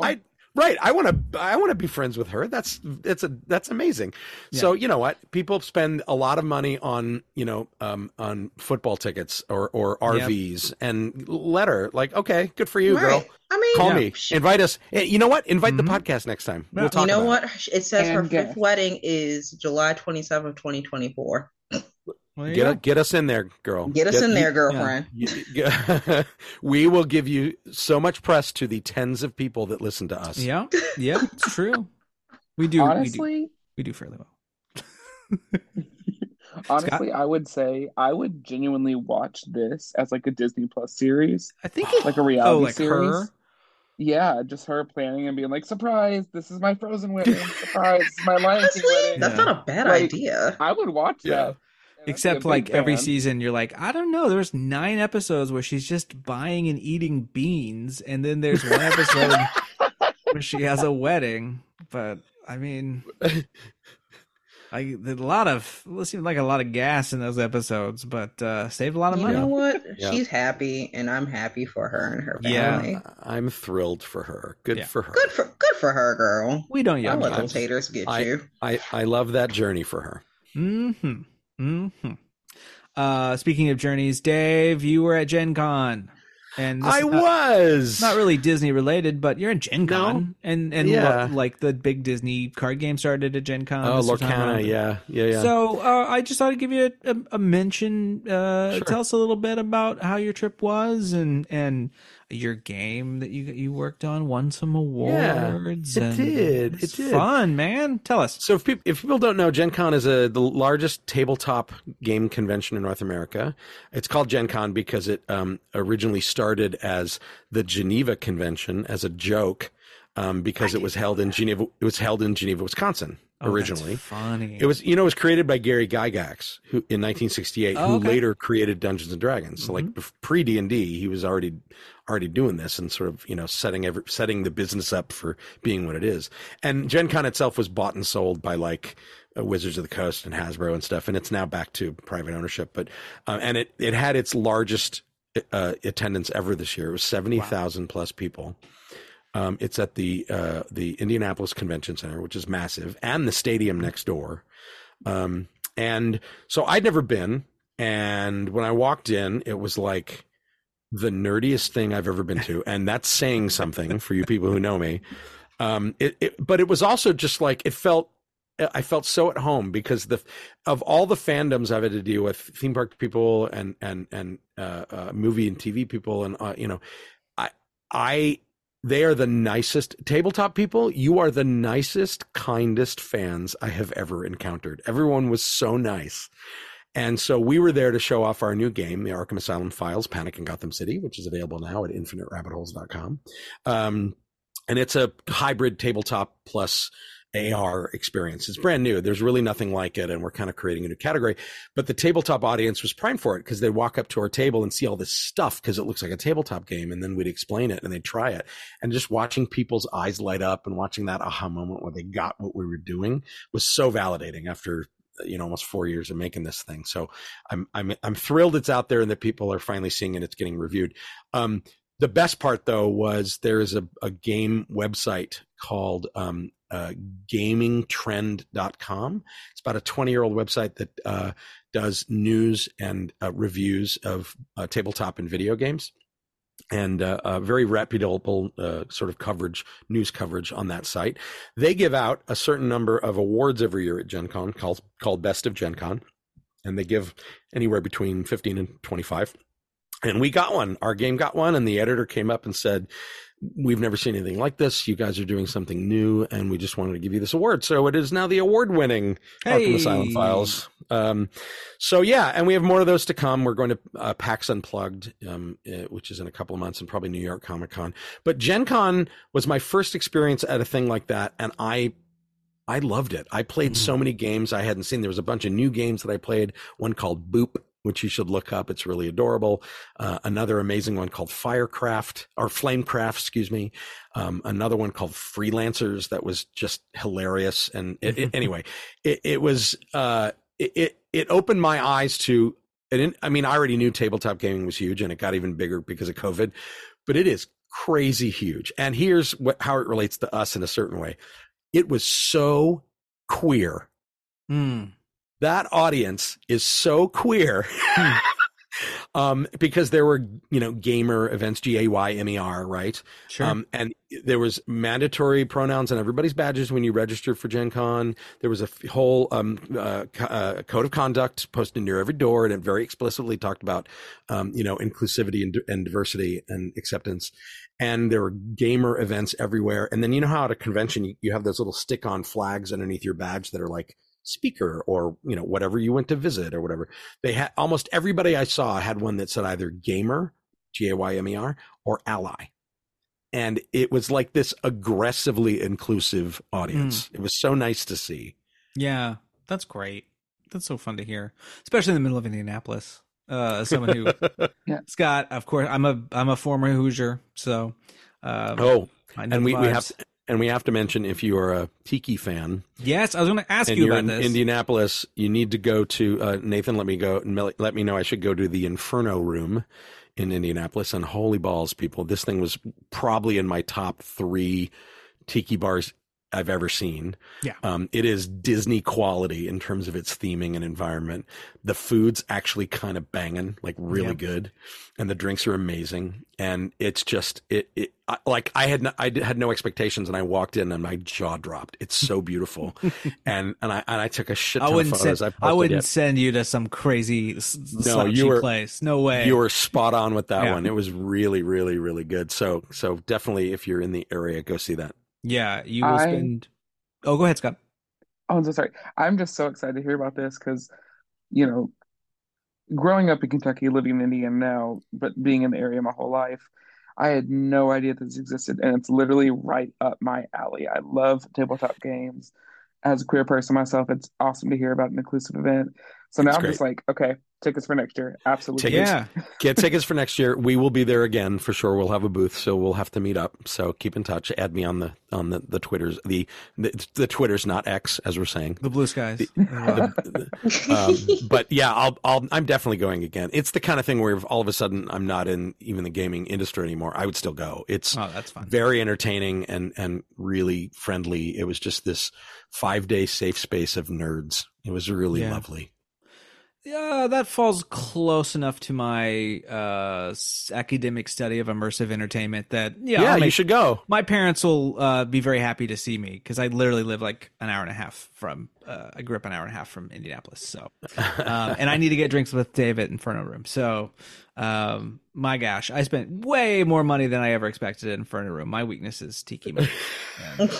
Right. I want to I want to be friends with her. That's it's a that's amazing. Yeah. So, you know what? People spend a lot of money on, you know, um on football tickets or or R Vs, and let her, like, okay, good for you, girl. Right. I mean, Call Yeah. me. Invite us. Eh, You know what? Invite Mhm. the podcast next time. Yeah. We'll talk you know about what? It says her And fifth guess. wedding is July twenty-seventh, twenty twenty-four. Well, it. there you Get get us in there, girl. Get us in you- there, girlfriend. you- we will give you so much press to the tens of people that listen to us. go. Yeah, yeah, it's true. We do. we do. Honestly, We do fairly well. honestly, I would say I would genuinely watch this as like a Disney Plus series, I think it, like a reality oh, like series. her. Yeah, just her planning and being like, "Surprise! This is my Frozen wedding. Surprise! This is my Lion King Honestly, wedding." that's Yeah. not a bad Like, idea. I would watch Yeah. that. And I'd be a Except big like every fan. season, you're like, I don't know. There's nine episodes where she's just buying and eating beans, and then there's one episode where she has a wedding. But I mean, I there's a lot of it seemed like a lot of gas in those episodes, but uh, saved a lot of You money. know what? Yeah. She's happy, and I'm happy for her and her Yeah. family. I'm thrilled for her. Good Yeah. for her. Good for good for her, girl. We don't Don't yell. let I'm- those haters get I- you. I, I love that journey for her. Mm-hmm. Mm-hmm. Uh, speaking of journeys, Dave, you were at Gen Con. And this I is not, was not really Disney related, but you're at Gen Con. And and Yeah. what, like the big Disney card game started at Gen Con. Oh, this time Lorcana, around. yeah, yeah, yeah. So uh, I just thought I'd give you a, a, a mention. Uh, Sure. Tell us a little bit about how your trip was, and and your game that you you worked on won some awards. it and did, it it's did. fun, man. Tell us. So if people, if people don't know, Gen Con is a, the largest tabletop game convention in North America. It's called Gen Con because it um, originally started as the Geneva Convention as a joke, um, because it was held in Geneva. It was held in Geneva, Wisconsin Oh, that's originally. funny. It was, you know, it was created by Gary Gygax, who in nineteen sixty-eight, Oh, who okay. later created Dungeons and Dragons. So, like pre D and D, he was already already doing this and sort of, you know, setting every, setting the business up for being what it is. And Gen Con itself was bought and sold by like uh, Wizards of the Coast and Hasbro and stuff, and it's now back to private ownership. But uh, and it it had its largest uh, attendance ever this year. It was seventy thousand plus people. Um, it's at the uh, the Indianapolis Convention Center, which is massive, and the stadium next door. Um, and so I'd never been, and when I walked in, it was like the nerdiest thing I've ever been to, and that's saying something for you people who know me. Um, it, it, but it was also just like it felt. I felt so at home because the of all the fandoms I've had to deal with, theme park people and and and uh, uh, movie and T V people, and uh, you know, I I. They are the nicest tabletop people. You are the nicest, kindest fans I have ever encountered. Everyone was so nice. And so we were there to show off our new game, the Arkham Asylum Files, Panic in Gotham City, which is available now at infinite rabbit holes dot com. Um, and it's a hybrid tabletop plus A R experience. It's brand new. There's really nothing like it, and we're kind of creating a new category. But the tabletop audience was primed for it because they walk up to our table and see all this stuff because it looks like a tabletop game, and then we'd explain it and they'd try it. And just watching people's eyes light up and watching that aha moment where they got what we were doing was so validating after, you know, almost four years of making this thing. So I'm I'm I'm thrilled it's out there and that people are finally seeing it. It's getting reviewed. Um, the best part though was there is a, a game website called um, uh, gaming trend dot com. It's about a twenty year old website that uh, does news and uh, reviews of uh, tabletop and video games, and uh, a very reputable uh, sort of coverage, news coverage on that site. They give out a certain number of awards every year at Gen Con called, called Best of Gen Con, and they give anywhere between fifteen and twenty-five. And we got one. Our game got one, and the editor came up and said, we've never seen anything like this. You guys are doing something new, and we just wanted to give you this award. So it is now the award-winning Hey. Arkham Asylum Files. Um, so yeah, and we have more of those to come. We're going to uh, PAX Unplugged, um, uh, which is in a couple of months, and probably New York Comic Con. But Gen Con was my first experience at a thing like that, and I I loved it. I played so many games I hadn't seen. There was a bunch of new games that I played. One called Boop, which you should look up. It's really adorable. Uh, another amazing one called Firecraft or Flamecraft, excuse me. Um, another one called Freelancers that was just hilarious. And it, it, anyway, it, it was, uh, it, it, it opened my eyes to, it, I mean, I already knew tabletop gaming was huge and it got even bigger because of COVID, but it is crazy huge. And here's what, how it relates to us in a certain way. It was so queer. Mm. That audience is so queer. Um, because there were, you know, gamer events, G A Y M E R, right? Sure. Um, and there was mandatory pronouns on everybody's badges when you registered for Gen Con. There was a f- whole um, uh, co- uh, code of conduct posted near every door, and it very explicitly talked about, um, you know, inclusivity and, and diversity and acceptance. And there were gamer events everywhere. And then you know how at a convention you, you have those little stick-on flags underneath your badge that are like speaker or, you know, whatever you went to visit or whatever. They had almost everybody I saw had one that said either gamer, G A Y M E R, or ally. And it was like this aggressively inclusive audience. Mm. It was so nice to see. Yeah, that's great. That's so fun to hear, especially in the middle of Indianapolis. Uh, as someone who, Yeah. Scott, of course, I'm a I'm a former Hoosier, so um, oh, I know and we, the we vibes. have to, and we have to mention if you are a Tiki fan. Yes, I was going to ask and you you're about in this. Indianapolis, you need to go to uh, Nathan. Let me go. Let me know. I should go to the Inferno Room in Indianapolis. And holy balls, people! This thing was probably in my top three tiki bars I've ever seen. Yeah. Um, it is Disney quality in terms of its theming and environment. The food's actually kind of banging, like really Yeah. good. And the drinks are amazing. And it's just, it, it I, like I had, no, I had no expectations and I walked in and my jaw dropped. It's so beautiful. and, and I, and I took a shit I ton of wouldn't photos. send, I, I wouldn't it. send you to some crazy s- No, slouchy you were- place. No way. You were spot on with that Yeah. one. It was really, really, really good. So, so definitely if you're in the area, go see that. Yeah, you will I- spend. Oh, go ahead, Scott. Oh, I'm so sorry. I'm just so excited to hear about this because, you know, growing up in Kentucky, living in Indiana now, but being in the area my whole life, I had no idea this existed, and it's literally right up my alley. I love tabletop games. As a queer person myself, it's awesome to hear about an inclusive event. So now That's I'm just like, okay, tickets for next year. Absolutely. Tickets. Yeah, Get tickets for next year. We will be there again for sure. We'll have a booth, so we'll have to meet up. So keep in touch. Add me on the on the, the Twitters. The, the the Twitters, not X, as we're saying. the blue skies. um, but yeah, I'll I'll I'm definitely going again. It's the kind of thing where if all of a sudden I'm not in even the gaming industry anymore, I would still go. It's Oh, that's fun. very entertaining and and really friendly. It was just this five day safe space of nerds. It was really Yeah. lovely. Yeah, that falls close enough to my uh, s- academic study of immersive entertainment that yeah, Yeah, I'll you make- should go. my parents will uh, be very happy to see me because I literally live like an hour and a half from. Uh, I grew up an hour and a half from Indianapolis, so um, and I need to get drinks with Dave at Inferno Room. So, um, my gosh, I spent way more money than I ever expected at Inferno Room. My weakness is tiki money. And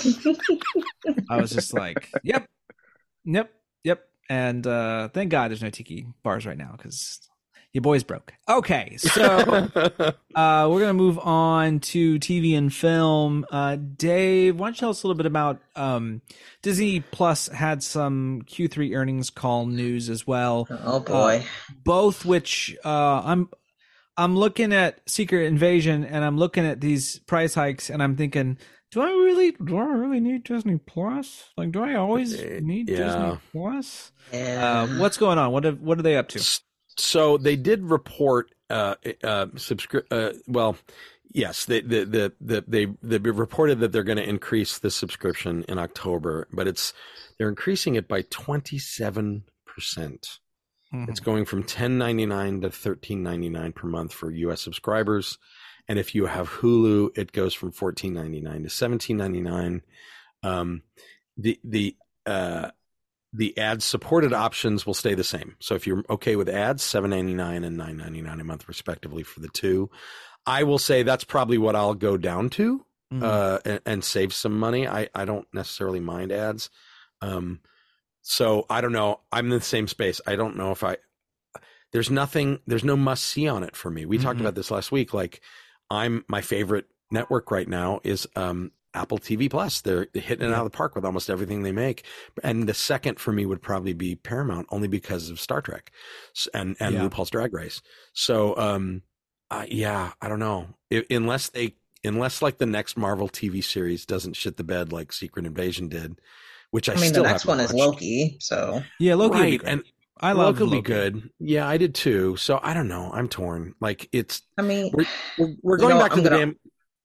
I was just like, yep, yep, yep. And uh, thank God there's no tiki bars right now because your boy's broke. Okay, so uh, we're going to move on to T V and film. Uh, Dave, why don't you tell us a little bit about um, Disney Plus had some Q three earnings call news as well. Oh boy. Uh, both which uh, I'm I'm looking at Secret Invasion and I'm looking at these price hikes and I'm thinking, do I really do I really need Disney Plus? Like, do I always need Yeah. Disney Plus? Yeah. Uh, what's going on? What have, what are they up to? So they did report, uh, uh, subscri- uh, well, yes, they, the, the, the, they, they reported that they're going to increase the subscription in October, but it's, they're increasing it by twenty-seven percent. Mhm. It's going from ten ninety-nine to thirteen ninety-nine per month for U S subscribers. And if you have Hulu, it goes from fourteen ninety-nine to seventeen ninety-nine. Um, the, the, uh, the ad supported options will stay the same. So if you're okay with ads, seven ninety-nine and nine ninety-nine a month respectively for the two. I will say that's probably what I'll go down to, Mhm. uh, and, and save some money. I, I don't necessarily mind ads. Um, so I don't know. I'm in the same space. I don't know if I, there's nothing, there's no must see on it for me. We talked Mhm. about this last week. Like I'm, my favorite network right now is, um, Apple T V Plus. They're hitting it out of the park with almost everything they make. And the second for me would probably be Paramount, only because of Star Trek S- and, and Yeah. RuPaul's Drag Race. So, um, uh, yeah, I don't know. I unless they, unless like the next Marvel T V series doesn't shit the bed like Secret Invasion did, which I, I mean, the still next haven't one is watched. Loki, so Yeah, Loki would be Right, great. and I love Loki will be Loki. good. Yeah, I did too. So I don't know. I'm torn. Like it's I mean, we're we're, we're You going know, back to I'm the gonna- damn.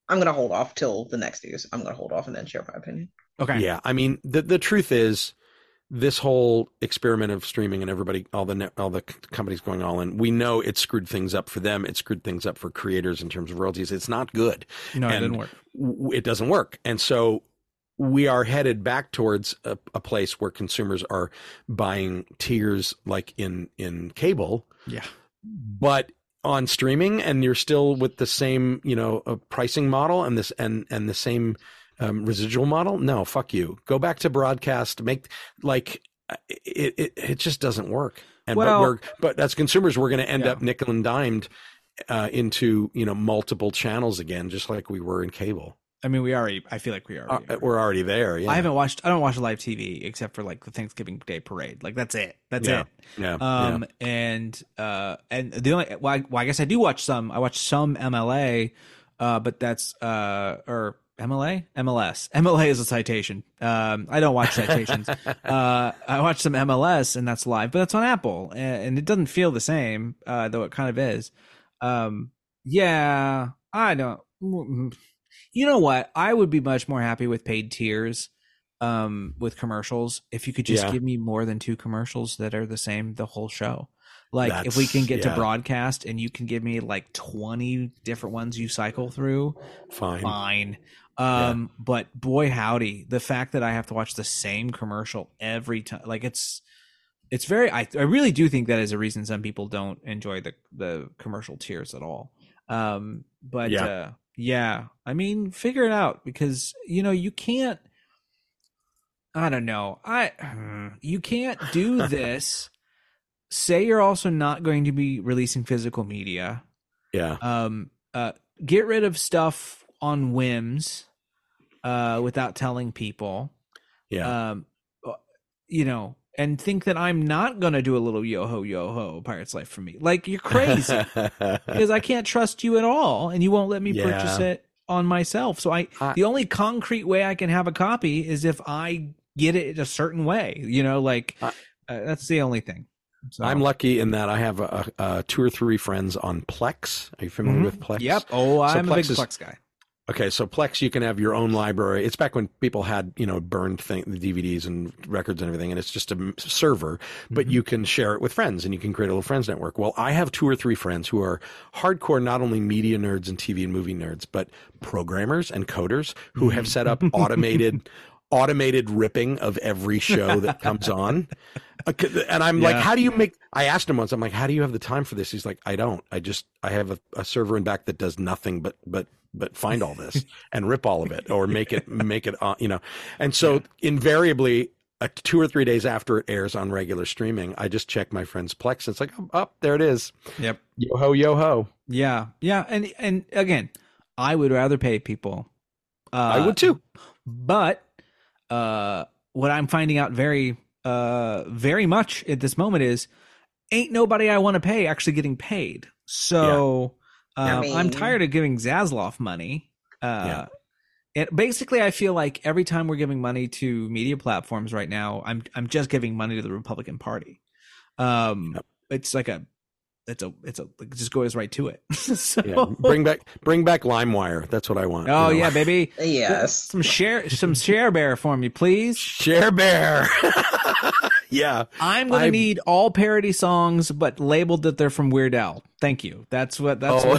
I'm gonna hold off till the next news. I'm gonna hold off and then share my opinion. Okay. Yeah, I mean, the the truth is, this whole experiment of streaming and everybody, all the net, all the c- companies going all in, we know it screwed things up for them. It screwed things up for creators in terms of royalties. It's not good. No, it And didn't work. w- It doesn't work. And so we are headed back towards a, a place where consumers are buying tiers like in, in cable, Yeah. but on streaming, and you're still with the same, you know, uh, pricing model and this, and, and the same, Um, residual model. No, fuck you. Go back to broadcast. Make like it. It, it just doesn't work. And Well- but we're but as consumers, we're going to end Yeah. up nickel and dimed uh, into you know multiple channels again, just like we were in cable. I mean, we already. I feel like we Uh, already. we're already there. Yeah. I haven't watched. I don't watch live T V except for like the Thanksgiving Day parade. Like that's it. That's Yeah. it. Yeah. Um, and uh, and the only. Well I, well, I guess I do watch some. I watch some M L A, uh, but that's uh, or M L A, M L S. M L A is a citation. Um, I don't watch citations. uh, I watch some M L S, and that's live, but that's on Apple, and, and it doesn't feel the same, uh, though it kind of is. Um, yeah, I don't. You know what? I would be much more happy with paid tiers, um, with commercials if you could just Yeah. give me more than two commercials that are the same the whole show. Like if we That's- can get yeah. to broadcast and you can give me like twenty different ones you cycle through, Fine. fine. Um, but boy howdy, the fact that I have to watch the same commercial every time, like it's it's very I I really do think that is a reason some people don't enjoy the the commercial tiers at all. Um, but Yeah. uh yeah, I mean, figure it out because you know, you can't I don't know. I you can't do this. Say you're also not going to be releasing physical media. Yeah. Um, uh, get rid of stuff on whims, uh, without telling people. Yeah. Um, uh, you know, and think that I'm not gonna do a little yo ho yo ho Pirate's Life for me. Like you're crazy because I can't trust you at all, and you won't let me Yeah. purchase it on myself. So I, I- the only concrete way I can have a copy is if I get it a certain way. You know, like I- uh, that's the only thing. So, I'm lucky in that I have a, a, two or three friends on Plex. Are you familiar Mhm. with Plex? Yep. Oh, I'm a Plex big is- Plex guy. Okay, so Plex, you can have your own library. It's back when people had, you know, burned thing, the D V Ds and records and everything, and it's just a m- server, but Mhm. you can share it with friends, and you can create a little friends network. Well, I have two or three friends who are hardcore, not only media nerds and T V and movie nerds, but programmers and coders who have set up automated automated ripping of every show that comes on. Okay, and I'm like, Yeah. how do you make, I asked him once, I'm like, how do you have the time for this? He's like, I don't, I just, I have a, a server in back that does nothing but, but, but find all this and rip all of it or make it, make it, uh, you know? And so invariably uh, two or three days after it airs on regular streaming, I just check my friend's Plex. And it's like, oh, oh, there it is. Yep. Yo ho, yo ho. Yeah. Yeah. And and again, I would rather pay people. Uh, I would too. But uh, what I'm finding out very uh very much at this moment is ain't nobody I want to pay actually getting paid. So I um, I'm mean- tired of giving Zaslav money. Uh, Yeah. It, basically, I feel like every time we're giving money to media platforms right now, I'm I'm just giving money to the Republican Party. Um, Yep. It's like a, it's a, it's a, it just goes right to it. So, Yeah. Bring back, bring back LimeWire. That's what I want. oh you know? yeah, baby. Yes. Some share, some share bear for me, please. Share Bear. Yeah. I'm gonna I- need all parody songs, but labeled that they're from Weird Al. Thank you. That's what. That's Oh. what.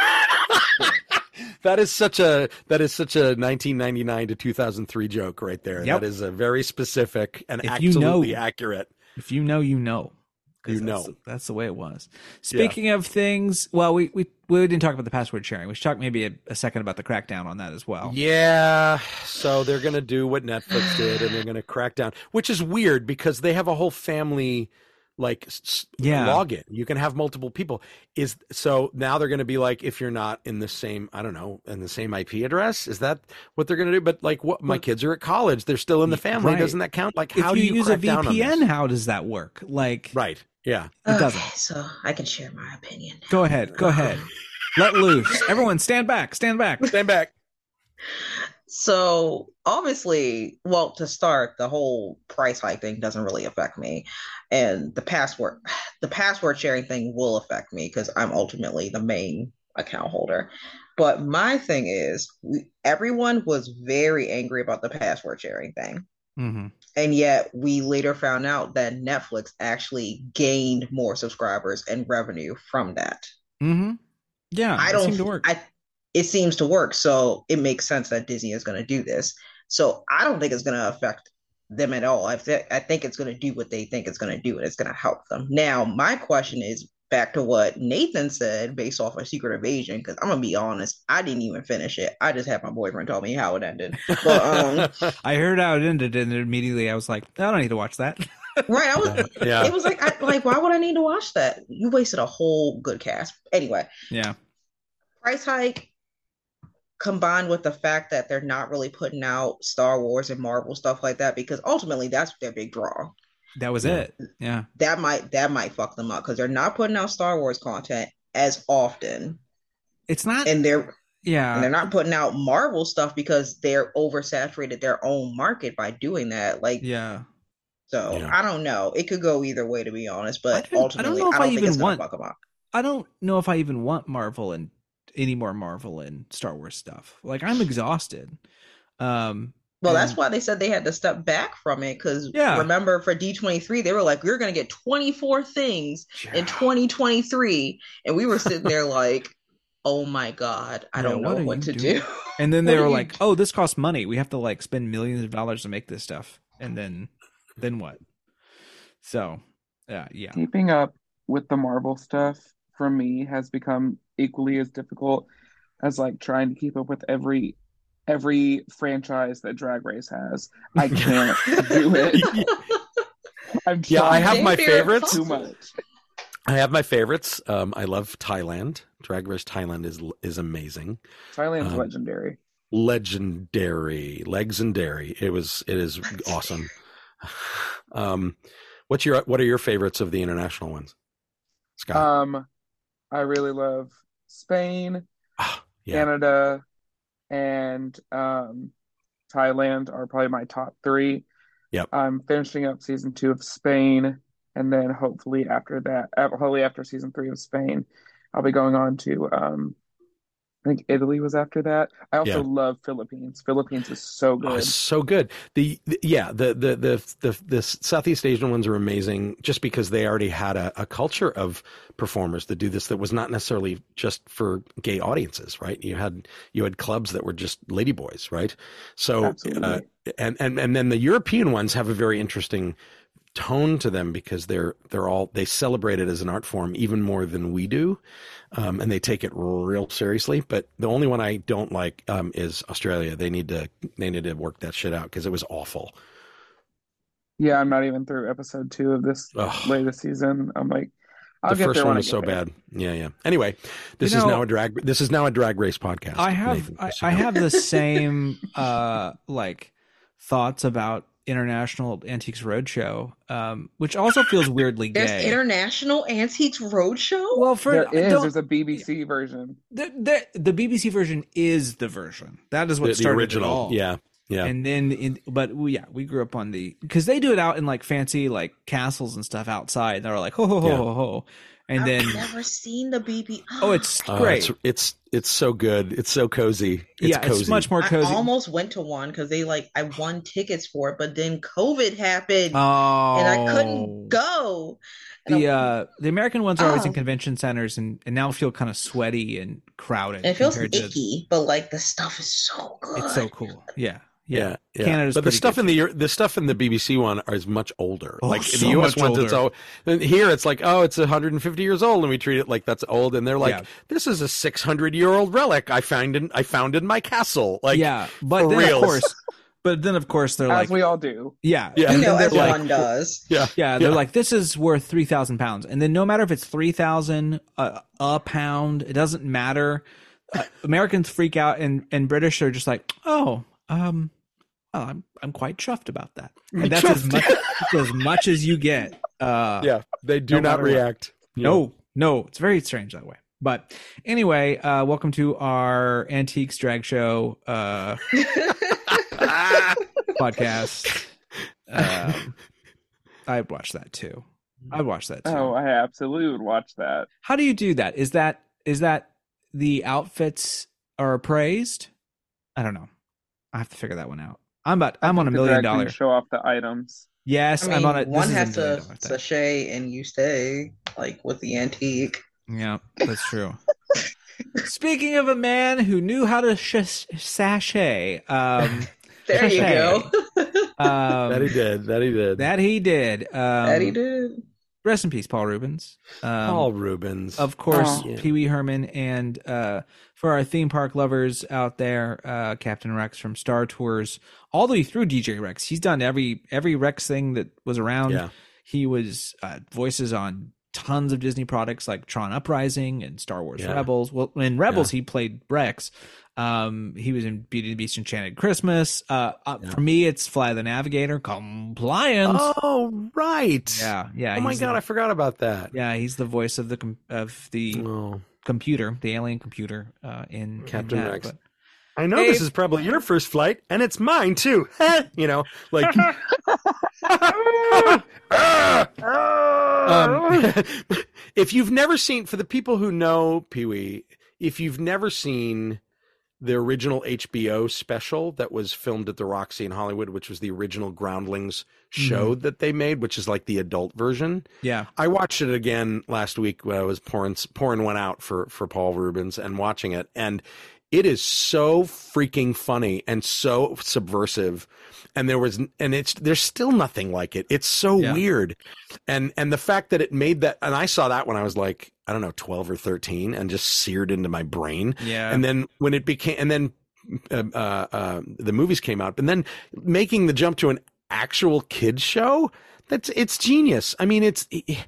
That is such a that is such a nineteen ninety-nine to two thousand three joke right there. Yep. That is a very specific and If you absolutely know- accurate. If you know, you know. 'Cause You that's, know. that's the way it was. Speaking of things, well, we, we we didn't talk about the password sharing. We should talk maybe a, a second about the crackdown on that as well. Yeah. So they're going to do what Netflix did and they're going to crack down, which is weird because they have a whole family like s- Yeah. login. You can have multiple people. Is so now they're going to be like if you're not in the same, I don't know, in the same I P address, is that what they're going to do? But like what my Well- kids are at college, they're still in the family. Right. Doesn't that count? Like If how you, do you use a crack down on V P N, this? how does that work? Like, Right. Yeah. It Okay, doesn't. so I can share my opinion. go ahead, go ahead, let loose. Everyone, stand back, stand back. Stand back. So obviously, well, to start, the whole price hike thing doesn't really affect me, and the password, the password sharing thing will affect me because I'm ultimately the main account holder. But my thing is, we, everyone was very angry about the password sharing thing. Mm-hmm. And yet we later found out that Netflix actually gained more subscribers and revenue from that. Mm-hmm. Yeah, I it don't seemed to work. I it seems to work, so it makes sense that Disney is going to do this. So I don't think it's going to affect them at all. I, th- I think it's going to do what they think it's going to do, and it's going to help them. Now, my question is back to what Nathan said based off of Secret Invasion, because I'm going to be honest, I didn't even finish it. I just had my boyfriend tell me how it ended. But um, I heard how it ended, and immediately I was like, I don't need to watch that. right, I was. Yeah. It was like, I, like, why would I need to watch that? You wasted a whole good cast. Anyway, Yeah. price hike combined with the fact that they're not really putting out Star Wars and Marvel stuff like that, because ultimately that's their big draw. That was Yeah. it. Yeah. That might that might fuck them up because they're not putting out Star Wars content as often, It's not. and they're yeah. and they're not putting out Marvel stuff because they're oversaturated their own market by doing that. Like, Yeah. so Yeah. I don't know. It could go either way, to be honest. But I don't- I don't ultimately, know if I I don't, think even it's gonna want- fuck them up. I don't know if I even want Marvel and any more Marvel and Star Wars stuff. Like, I'm exhausted. Um, Well, and- that's why they said they had to step back from it because Yeah. remember for D twenty-three, they were like, we're going to get twenty-four things in twenty twenty-three. And we were sitting there like, oh my God, I Yeah, don't know what are what you to doing? do. And then What they are were you like, "Oh, this costs money. We have to like spend millions of dollars to make this stuff." And then, then what? So, yeah, yeah, Keeping up with the Marvel stuff for me has become equally as difficult as like trying to keep up with every every franchise that Drag Race has. I can't do it. I'm Yeah, I trying have my Damn, they're favorites. too much. I have my favorites. Um, I love Thailand. Drag Race Thailand is is amazing, Thailand's Um, legendary. legendary, legendary. It was. It is awesome. Um, what's your what are your favorites of the international ones, Scott? Um, I really love Spain, Ah, yeah, Canada, and um, Thailand are probably my top three. Yep. I'm finishing up season two of Spain, and then hopefully after that, uh, hopefully after season three of Spain, I'll be going on to um, I think Italy was after that. I also Yeah. love Philippines. Philippines is so Oh, good. it's so good. The, the yeah, the, the the the the Southeast Asian ones are amazing, just because they already had a, a culture of performers that do this that was not necessarily just for gay audiences, right? You had you had clubs that were just ladyboys, right? So Absolutely. uh, and and and then the European ones have a very interesting tone to them because they're they're all they celebrate it as an art form even more than we do, um, and they take it real seriously. But the only one I don't like um, is Australia. They need to they need to work that shit out because it was awful. Yeah, I'm not even through episode two of this Ugh. latest season. I'm like, I'll The get first there one when I was get so there. bad. Yeah, yeah. Anyway, this You is know- now a drag. This is now a drag race podcast. I have Nathan, I, just so I you know. have the same uh like thoughts about International Antiques Roadshow, um, which also feels weirdly There's gay. International Antiques Roadshow? well, for There is. don't- There's a B B C version. the, the the B B C version is the version that is what the, the started original. it all. Yeah, yeah. And then, in, but we, yeah, we grew up on the because they do it out in like fancy like castles and stuff outside. They're like ho ho ho Yeah. ho ho, and I've then never seen the B B. oh, it's Uh, great. It's, it's it's so good. It's so cozy. It's yeah, cozy. it's much more I cozy. almost went to one because they like I won tickets for it, but then COVID happened oh, and I couldn't go. And The I- uh, the American ones are always in Oh. convention centers and, and now feel kind of sweaty and crowded. and it feels compared to- icky, but like the stuff is so good. It's so cool. Yeah, yeah. Yeah, yeah. Canada's but the pretty stuff good in the the stuff in the B B C one is much older. Oh, like so the U S much ones, it's older. all and here it's like, oh, it's one hundred fifty years old, and we treat it like that's old. And they're like, Yeah. this is a six hundred year old relic I found in I found in my castle. Like, yeah, but for then reals. of course, but then of course they're As like, we all do. yeah, Yeah. You and know, then they're like, everyone does. yeah, yeah, they're like, this is worth three thousand pounds, and then no matter if it's three thousand a, a pound, it doesn't matter. Uh, Americans freak out, and and British are just like, oh, um, well, I'm I'm quite chuffed about that, and that's as Chuffed. much as much as you get. Uh, yeah. They do No not matter what. react. No, no, it's very strange that way. But anyway, uh, welcome to our Antiques Drag Show uh, podcast. Um, I watched that too. I watched that too. Oh, I absolutely would watch that. How do you do that? Is that is that the outfits are praised. I don't know. I have to figure that one out. I'm about. I I'm on a think the million drag queens dollar. show off the items. Yes, I mean, I'm on a. This one is has a million to dollar thing. sachet and you stay, like with the antique. Yeah, that's true. Speaking of a man who knew how to sh- sachet, um, There you sachet, go. um, That he did. That he did. that he did. Um, That he did. Rest in peace, Paul Rubens. Um, Paul Rubens. Of course, Oh. Yeah. Pee Wee Herman, and uh, for our theme park lovers out there, uh, Captain Rex from Star Tours, all the way through D J Rex. He's done every every Rex thing that was around. Yeah. He was uh, voices on tons of Disney products like Tron Uprising and Star Wars Yeah. Rebels. Well, in Rebels, he played Rex. Um, he was in Beauty and the Beast Enchanted Christmas. Uh, uh, Yeah. For me, it's Fly the Navigator, Compliance. Oh, right. Yeah, yeah. Oh my he's God, the- I forgot about that. yeah, he's the voice of the com- of the Oh, computer, the alien computer, uh, in Captain in that, Rex. but- I know Hey. this is probably your first flight, and it's mine too. you know, like. um, if you've never seen, for the people who know Pee Wee, if you've never seen the original H B O special that was filmed at the Roxy in Hollywood, which was the original Groundlings show that they made, which is like the adult version. yeah, I watched it again last week when I was pouring pouring one out for for Paul Rubens and watching it, and it is so freaking funny and so subversive. And there was, and it's there's still nothing like it. It's so Yeah. weird, and and the fact that it made that, and I saw that when I was like, I don't know, twelve or thirteen, and just seared into my brain. yeah, And then when it became, and then uh, uh, uh, the movies came out, and then making the jump to an actual kids show, that's it's genius. I mean, it's it,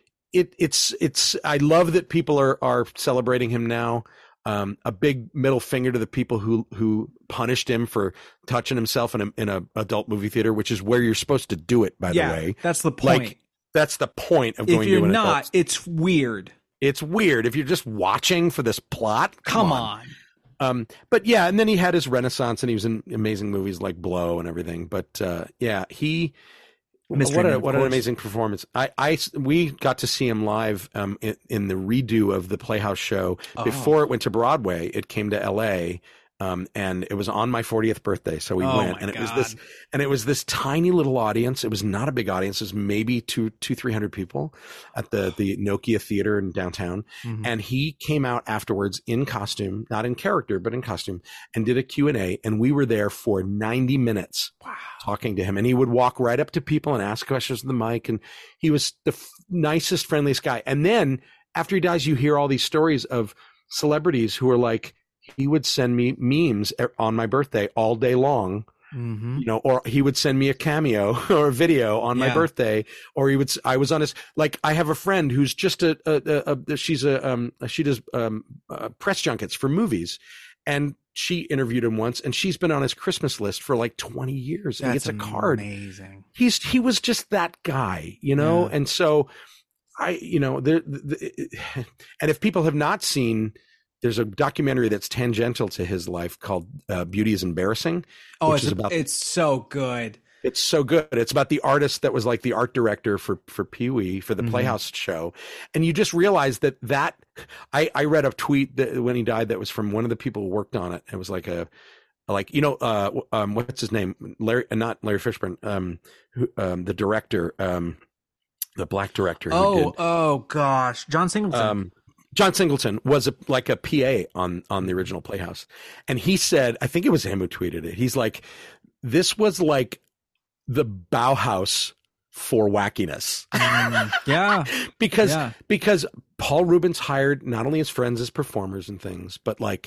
it's it's. I love that people are are celebrating him now. Um, a big middle finger to the people who who punished him for touching himself in a in a adult movie theater, which is where you're supposed to do it. By yeah. the way, That's the point. like that's the point of if going you're to an not, adult. it's weird. It's weird if you're just watching for this plot. Come on. Um, but yeah, and then he had his renaissance, and he was in amazing movies like Blow and everything. But uh, yeah, he Mystery what Man, a, of what an course. amazing performance. I, I we got to see him live um, in, in the redo of the Playhouse show Oh. before it went to Broadway. It came to L A. Um, and it was on my fortieth birthday, so we Oh, went, my and it was God. this, and it was this tiny little audience. It was not a big audience; it was maybe two, two, three hundred people at the the Nokia Theater in downtown. Mhm. And he came out afterwards in costume, not in character, but in costume, and did a Q and A. And we were there for ninety minutes Wow. talking to him. And he would walk right up to people and ask questions on the mic. And he was the f- nicest, friendliest guy. And then after he dies, you hear all these stories of celebrities who are like, he would send me memes on my birthday all day long. Mhm. You know, or he would send me a cameo or a video on my Yeah. birthday, or he would. I was on his, like, I have a friend who's just a, a, a, a she's a, um, she does um, uh, press junkets for movies, and she interviewed him once, and she's been on his Christmas list for like twenty years, and he That's gets a card. amazing. He's he was just that guy, you know, Yeah. and so I, you know, there, the, and if people have not seen. There's a documentary that's tangential to his life called uh, Beauty is Embarrassing. Oh, which it's is a- about- it's so good. It's so good. It's about the artist that was like the art director for, for Pee Wee for the Mhm. Playhouse show. And you just realize that that, I, I read a tweet that when he died that was from one of the people who worked on it. It was like a, like, you know, uh, um, what's his name? Larry, uh, not Larry Fishburne, um, who, um, the director, um, the black director. who Oh, did, oh gosh, John Singleton. um, John Singleton was a, like a P A on, on the original Playhouse. And he said, I think it was him who tweeted it. He's like, this was like the Bauhaus for wackiness. Mm, yeah, because, yeah. because Paul Rubens hired not only his friends as performers and things, but like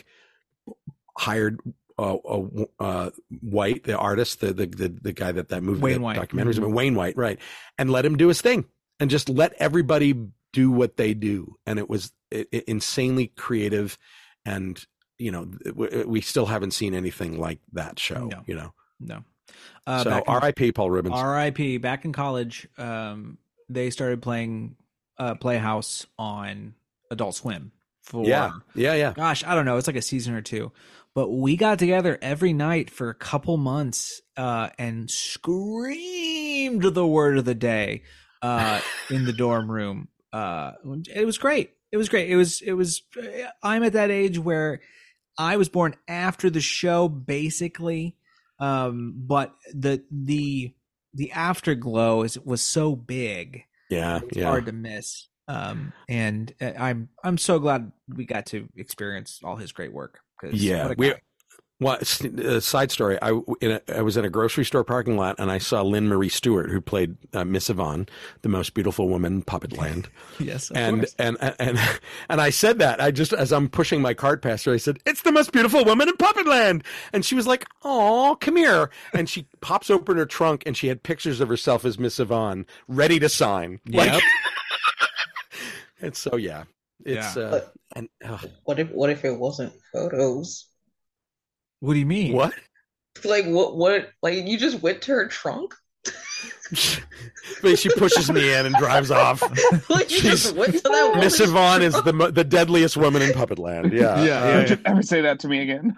hired uh, uh, uh, White, the artist, the, the, the, the guy that that movie, Wayne that White. documentary is Mhm. about, Wayne White, right. And let him do his thing and just let everybody do what they do. And it was it, it insanely creative. And, you know, we, we still haven't seen anything like that show, No. you know? No. Uh, so back in- R I P Paul Rubens. R I P Back in college, um, they started playing uh, Playhouse on Adult Swim. For yeah. Yeah. Yeah. gosh, I don't know, it's like a season or two. But we got together every night for a couple months uh, and screamed the word of the day uh, in the dorm room. Uh, it was great. It was great. It was. It was. I'm at that age where I was born after the show, basically, um, but the the the afterglow is was so big. Yeah, It's yeah. hard to miss. Um, and uh, I'm I'm so glad we got to experience all his great work. 'Cause Yeah, what a we. guy. Well, s- uh, side story. I in a, I was in a grocery store parking lot and I saw Lynn Marie Stewart, who played uh, Miss Yvonne, the most beautiful woman in Puppet Land. Yes, of and, course. and and and I said that I just as I'm pushing my cart past her, I said, "It's the most beautiful woman in Puppet Land," and she was like, "Oh, come here!" And she pops open her trunk and she had pictures of herself as Miss Yvonne, ready to sign. Yep. Like, and so yeah, it's Yeah. uh, and uh, What if what if it wasn't photos? What do you mean? what? Like what what like you just went to her trunk? But she pushes me in and drives off. Like you She's- just went to that woman's Miss Yvonne is the mo- the deadliest woman in Puppet Land. Yeah, Yeah, Uh, yeah, Don't you ever say that to me again.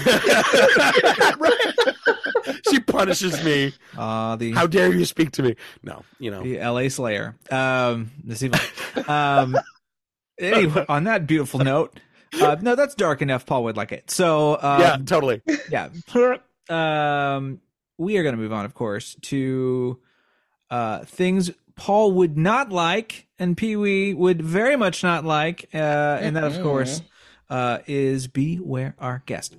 Right. She punishes me. Uh, the How dare you speak to me? No, you know. the L A Slayer. Um, this even. Um, anyway, on that beautiful note, uh, no, that's dark enough. Paul would like it. So, um, Yeah, totally. yeah. Um, we are going to move on, of course, to uh, things Paul would not like and Pee Wee would very much not like. Uh, and that, of course, uh, is Beware Our Guest.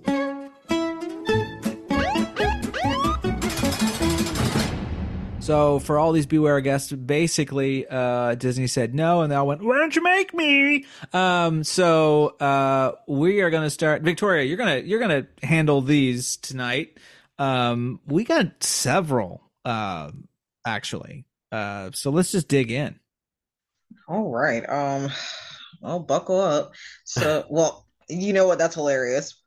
So for all these Beware Our Guests, basically, uh, Disney said no, and they all went, "Why don't you make me?" Um, so uh, we are going to start. Victoria, you're gonna you're gonna handle these tonight. Um, we got several, uh, actually. Uh, so let's just dig in. All right. Um, well, buckle up. So, well, you know what? That's hilarious.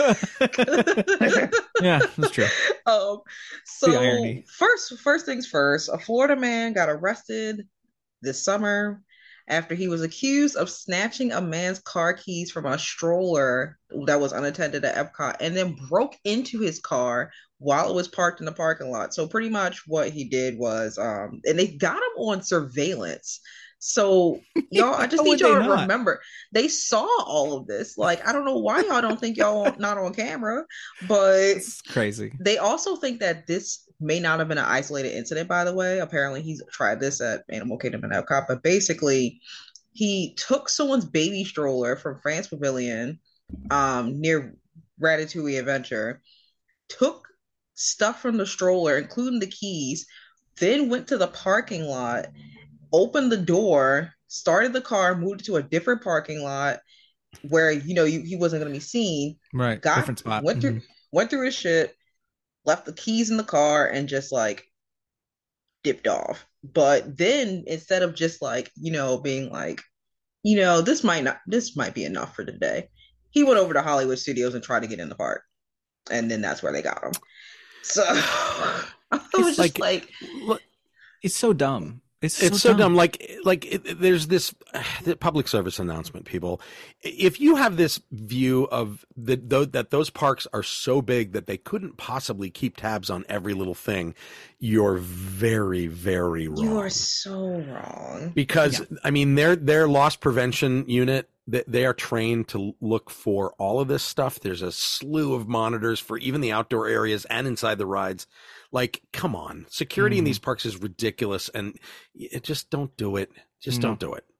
Yeah, that's true. Um, The so irony. first, first things first, a Florida man got arrested this summer after he was accused of snatching a man's car keys from a stroller that was unattended at Epcot and then broke into his car while it was parked in the parking lot. So pretty much what he did was, um, and they got him on surveillance. So y'all, I just How need would y'all they to not? remember they saw all of this. Like, I don't know why y'all don't think y'all not on camera, but It's crazy. they also think that this may not have been an isolated incident, by the way. Apparently, he's tried this at Animal Kingdom and Epcot, but basically, he took someone's baby stroller from France Pavilion um, near Ratatouille Adventure, took stuff from the stroller, including the keys, then went to the parking lot, opened the door, started the car, moved it to a different parking lot where, you know, you, he wasn't going to be seen, Right. got Different spot. went through Mhm. went through his shit, left the keys in the car, and just like dipped off. But then instead of just like, you know, being like, you know, this might not this might be enough for today, he went over to Hollywood Studios and tried to get in the park. And then that's where they got him. So I was just like- like, Look, It's so dumb. It's, it's so dumb. Like, like it, there's this the public service announcement, people. If you have this view of the, tho- that those parks are so big that they couldn't possibly keep tabs on every little thing, you're very, very wrong. you are so wrong. Because I mean, their their loss prevention unit, they, they are trained to look for all of this stuff. There's a slew of monitors for even the outdoor areas and inside the rides. Like, come on, security in Mhm. these parks is ridiculous, and y- just don't do it. Just No. don't do it.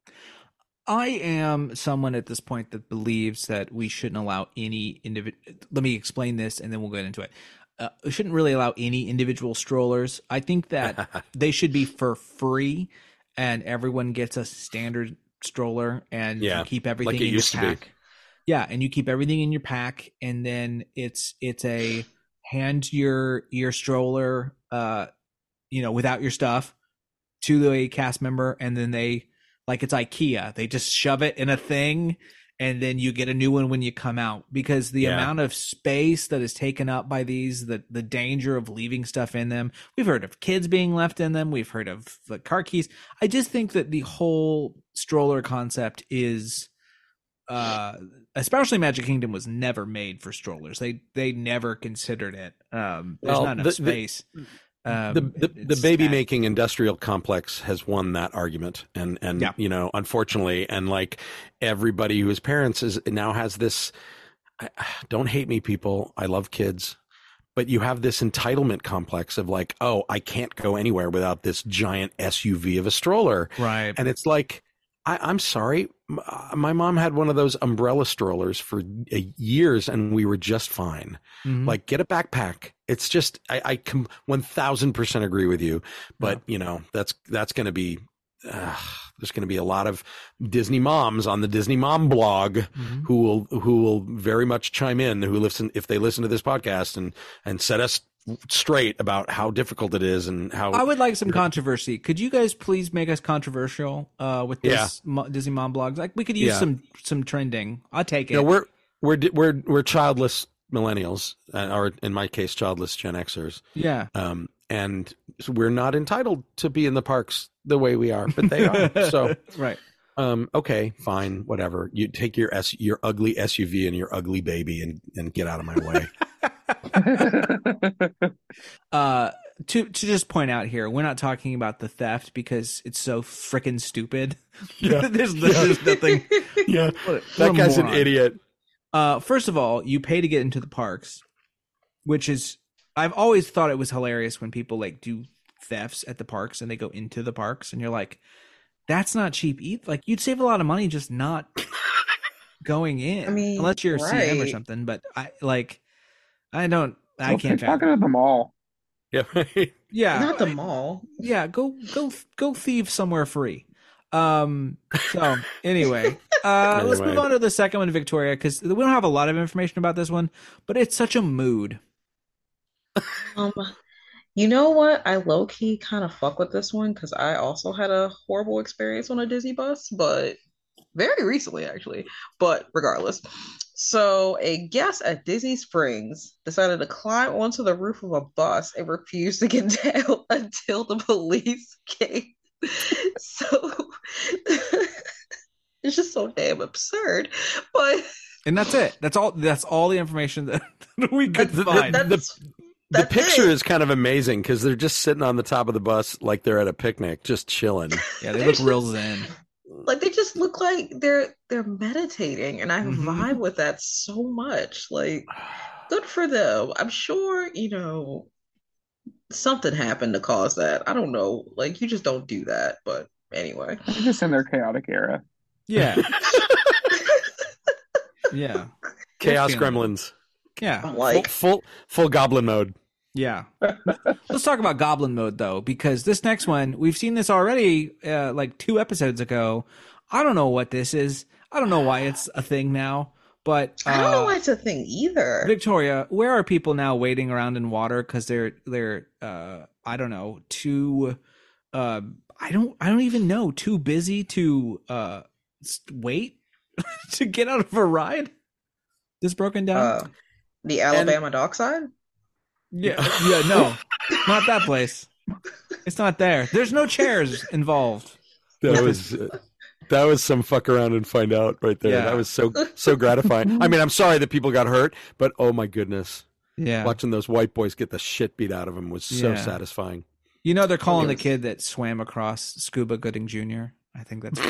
I am someone at this point that believes that we shouldn't allow any individual. Let me explain this, and then we'll get into it. Uh, we shouldn't really allow any individual strollers. I think that they should be for free, and everyone gets a standard stroller, and Yeah, you keep everything like it in used to your be. pack. Yeah, and you keep everything in your pack, and then it's it's a hand your your stroller, uh, you know, without your stuff to a cast member, and then they. Like it's IKEA. They just shove it in a thing and then you get a new one when you come out, because the Yeah. amount of space that is taken up by these, the, the danger of leaving stuff in them. We've heard of kids being left in them. We've heard of the car keys. I just think that the whole stroller concept is, uh, especially Magic Kingdom was never made for strollers. They, they never considered it. Um, there's Well, not enough the- the- space. Um, the the, the it's baby bad. making industrial complex has won that argument, and and Yeah. you know, unfortunately, and like everybody who is parents is now has this I, don't hate me, people. I love kids. But you have this entitlement complex of like, oh, I can't go anywhere without this giant S U V of a stroller. Right. And it's like, I, I'm sorry. M- My mom had one of those umbrella strollers for uh, years and we were just fine. Mhm. Like, get a backpack. It's just, I, I com- one thousand percent agree with you. But, Yeah. you know, that's, that's going to be, uh, there's going to be a lot of Disney moms on the Disney Mom blog Mhm. who will who will very much chime in, who listen if they listen to this podcast and and set us straight about how difficult it is and how I would like some controversy. Could you guys please make us controversial uh, with this Mo- Disney Mom blogs? Like we could use Yeah. some some trending. I'll take it. you know, we're we're di- we're we're childless millennials, uh, or in my case, childless Gen Xers. yeah. Um, and we're not entitled to be in the parks the way we are, but they are. So, right. um, okay, fine, whatever. You take your S, your ugly S U V and your ugly baby and, and get out of my way. Uh, to to just point out here, we're not talking about the theft because it's so freaking stupid. Yeah. there's, there's nothing. Yeah, What a- that what a guy's an moron. idiot. Uh, first of all, you pay to get into the parks, which is I've always thought it was hilarious when people like do thefts at the parks and they go into the parks and you're like, that's not cheap. Eat like you'd save a lot of money just not going in. I mean, unless you're C M or right. something. But I like, I don't, I Well, can't. pickpocket fathom. at the mall. Yeah, right. Yeah, Not the mall. yeah. Go, go, go thieve somewhere free. Um. So anyway, uh, let's Anyway. move on to the second one, Victoria, because we don't have a lot of information about this one, but it's such a mood. Um, you know what? I low key kind of fuck with this one because I also had a horrible experience on a Disney bus, but very recently actually. But regardless, so a guest at Disney Springs decided to climb onto the roof of a bus and refused to get down until the police came. So it's just so damn absurd. But And that's it. That's all. That's all the information that we could The- the- find. the- that's The that's picture it. is kind of amazing because they're just sitting on the top of the bus like they're at a picnic, just chilling. yeah, they look real zen. Like they just look like they're they're meditating, and I Mhm. vibe with that so much. Like, good for them. I'm sure, you know, something happened to cause that. I don't know. Like, you just don't do that. But anyway. They're just in their chaotic era. Yeah, yeah, Chaos feeling it. Gremlins, yeah, I'm full, like, full full goblin mode. yeah. Let's talk about Goblin Mode though, because this next one we've seen this already, uh, like two episodes ago. I don't know what this is. I don't know why it's a thing now. But uh, I don't know why it's a thing either. Victoria, where are people now waiting around in water because they're they're uh, I don't know too. Uh, I don't I don't even know too busy to uh, s- wait to get out of a ride. This broken down. Uh, the Alabama dockside? Yeah, yeah, no, not that place. It's not there. There's no chairs involved. That was uh, that was some fuck around and find out right there. Yeah. That was so so gratifying. I mean, I'm sorry that people got hurt, but oh my goodness, Yeah, watching those white boys get the shit beat out of them was so Yeah. satisfying. you know they're calling the Yes. kid that swam across Scuba Gooding Junior I think that's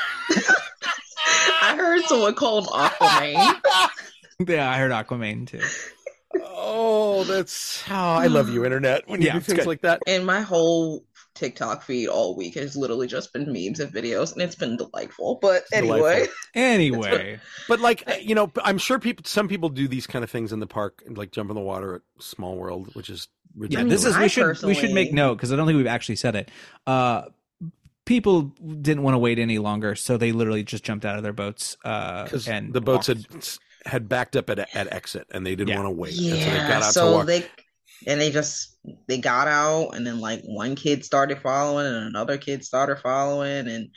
I heard someone call him Aquaman. yeah. I heard Aquaman too. Oh, that's how I love you, internet. When you Yeah, do it's things good. like that. And my whole TikTok feed all week has literally just been memes and videos, and it's been delightful. But anyway, Delightful. Anyway, But like you know, I'm sure people, some people do these kind of things in the park, like jump in the water at Small World, which is yeah, ridiculous. this is I we should we personally- should make note because I don't think we've actually said it. Uh, people didn't want to wait any longer, so they literally just jumped out of their boats. Uh, because and the boats walked. had had backed up at at exit and they didn't Yeah. want to wait. And so they yeah. got out to So walk. they and they just they got out, and then like one kid started following, and another kid started following, and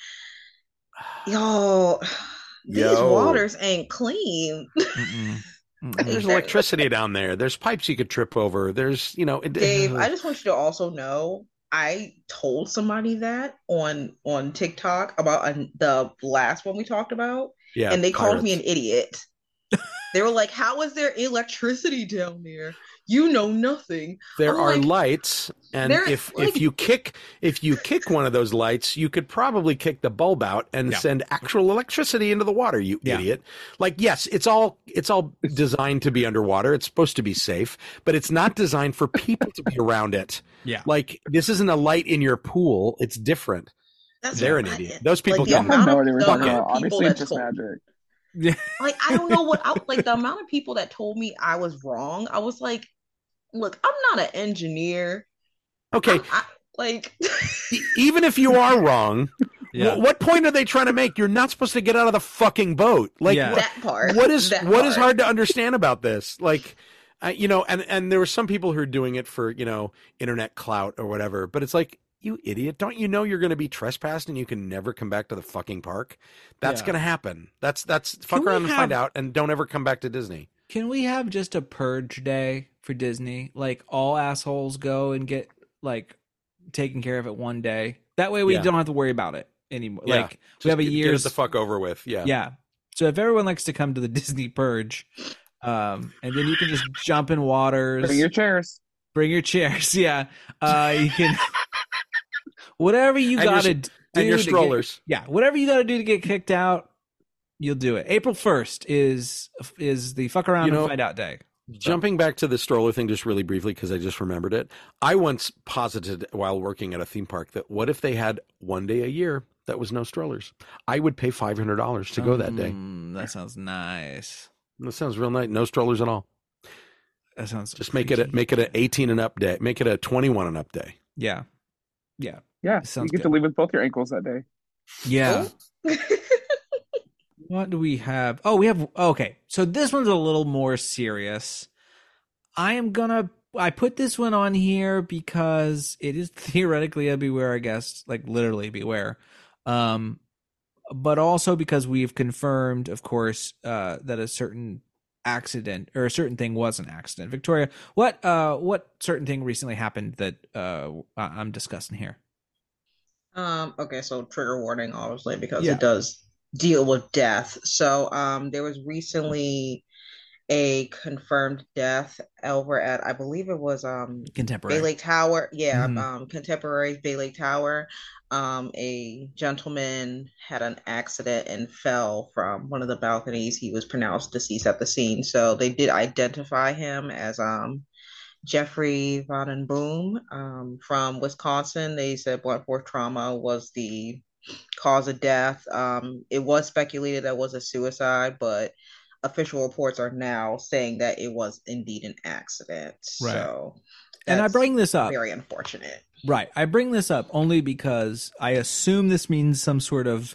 yo, these Yo. waters ain't clean. Mm-mm. Mm-mm. There's electricity down there. There's pipes you could trip over. There's, you know, it, Dave, I just want you to also know I told somebody that on on TikTok about uh, the last one we talked about, yeah, and they called me an pirates. idiot. They were like, "How is there electricity down there? You know nothing." There I'm are like- lights And They're, if like- if you kick if you kick one of those lights, you could probably kick the bulb out and Yeah. send actual electricity into the water, you Yeah. idiot. Like, yes, it's all it's all designed to be underwater. It's supposed to be safe, but it's not designed for people to be around it. Yeah. Like, this isn't a light in your pool. It's different. That's They're what an I- idiot. Those people the I can have amount no of- idea what the you're talking amount about. of people Obviously, that it's just told- magic. Yeah. Like, I don't know what I, like the amount of people that told me I was wrong. I was like, look, I'm not an engineer. Okay, I, I, like, e- even if you are wrong, Yeah. wh- what point are they trying to make? You're not supposed to get out of the fucking boat. Like, Yeah. wh- that part. what is that what is part. hard to understand about this? Like, uh, you know, and and there were some people who are doing it for, you know, internet clout or whatever. But it's like, you idiot! Don't you know you're going to be trespassed and you can never come back to the fucking park? That's Yeah. going to happen. That's that's fuck Can we around and find have- out, and don't ever come back to Disney. Can we have just a purge day for Disney? Like all assholes go and get like taken care of it one day. That way we Yeah. don't have to worry about it anymore. Yeah. Like Just we have a get, get year's it the fuck over with. Yeah. yeah. So if everyone likes to come to the Disney purge, um, and then you can just jump in waters, Bring your chairs. bring your chairs. Yeah. Uh, you can whatever you And your- gotta do and your to get- strollers. yeah, whatever you gotta do to get kicked out, you'll do it. April first is is the fuck around You know, and find out day. Jumping back to the stroller thing just really briefly, because I just remembered it. I once posited while working at a theme park that what if they had one day a year that was no strollers? I would pay five hundred dollars to go that day. Mm, that sounds nice. That sounds real nice. No strollers at all. That sounds Just make it a, freaky. make it an eighteen and up day. Make it a twenty-one and up day. Yeah. Yeah. Yeah, Sounds you get good. to leave with both your ankles that day. Yeah. What do we have? Oh, we have okay. So this one's a little more serious. I am gonna I put this one on here because it is theoretically a beware, I guess, like literally beware. Um but also because we've confirmed, of course, uh that a certain accident or a certain thing was an accident. Victoria, what uh what certain thing recently happened that uh I- I'm discussing here? Um, okay, so trigger warning, obviously, because Yeah. it does deal with death. So, um, there was recently a confirmed death over at, I believe it was um Contemporary. Bay Lake Tower. Yeah, Mhm. um, Contemporary Bay Lake Tower. Um, a gentleman had an accident and fell from one of the balconies. He was pronounced deceased at the scene. So they did identify him as um Jeffrey Von Boom um, from Wisconsin. They said blunt force trauma was the cause of death. Um, it was speculated that it was a suicide, but official reports are now saying that it was indeed an accident. Right. So, And I that's bring this up. very unfortunate. Right. I bring this up only because I assume this means some sort of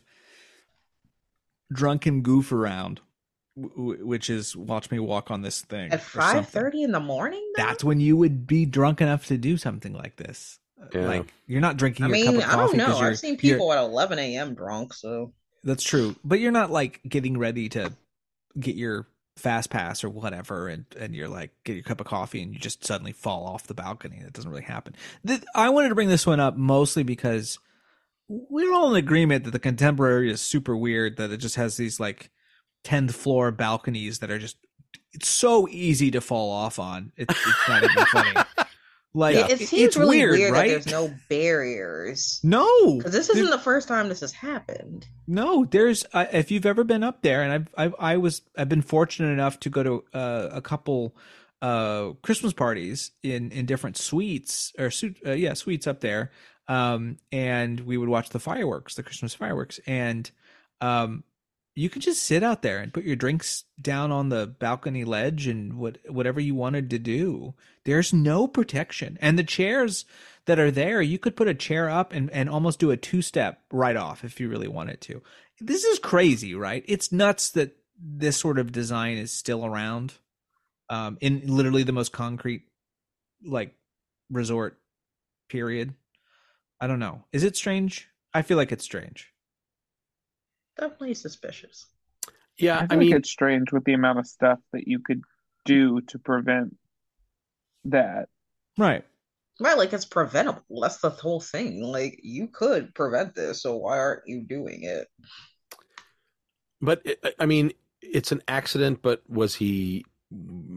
drunken goof around, w- w- which is watch me walk on this thing. At or five something. thirty in the morning, though? That's when you would be drunk enough to do something like this. Yeah. Like you're not drinking I your mean, cup of I don't coffee know. because you're. I've seen you're- people at eleven a.m. drunk, so That's true, but you're not like getting ready to get your fast pass or whatever, and and you're like get your cup of coffee and you just suddenly fall off the balcony. That doesn't really happen. Th- I wanted to bring this one up mostly because we're all in agreement that the Contemporary is super weird. That it just has these like tenth floor balconies that are just it's so easy to fall off on. It's, it's not even funny. Like it, it seems it's really weird, weird, right? that there's no barriers. No, Because this isn't the first time this has happened. No, there's uh, if you've ever been up there, and I've, I've I was I've been fortunate enough to go to uh, a couple uh, Christmas parties in in different suites or suit uh, yeah suites up there, um, and we would watch the fireworks, the Christmas fireworks, and um, you could just sit out there and put your drinks down on the balcony ledge and what whatever you wanted to do. There's no protection, and the chairs that are there, you could put a chair up and, and almost do a two step right off if you really wanted to. This is crazy, right? It's nuts that this sort of design is still around um, in literally the most concrete like resort period. I don't know. Is it strange? I feel like it's strange. Definitely suspicious. Yeah, I, I, think mean, it's strange with the amount of stuff that you could do to prevent that. Right. Right, like it's preventable. That's the whole thing. Like you could prevent this, so why aren't you doing it? but it, I mean, it's an accident. But was he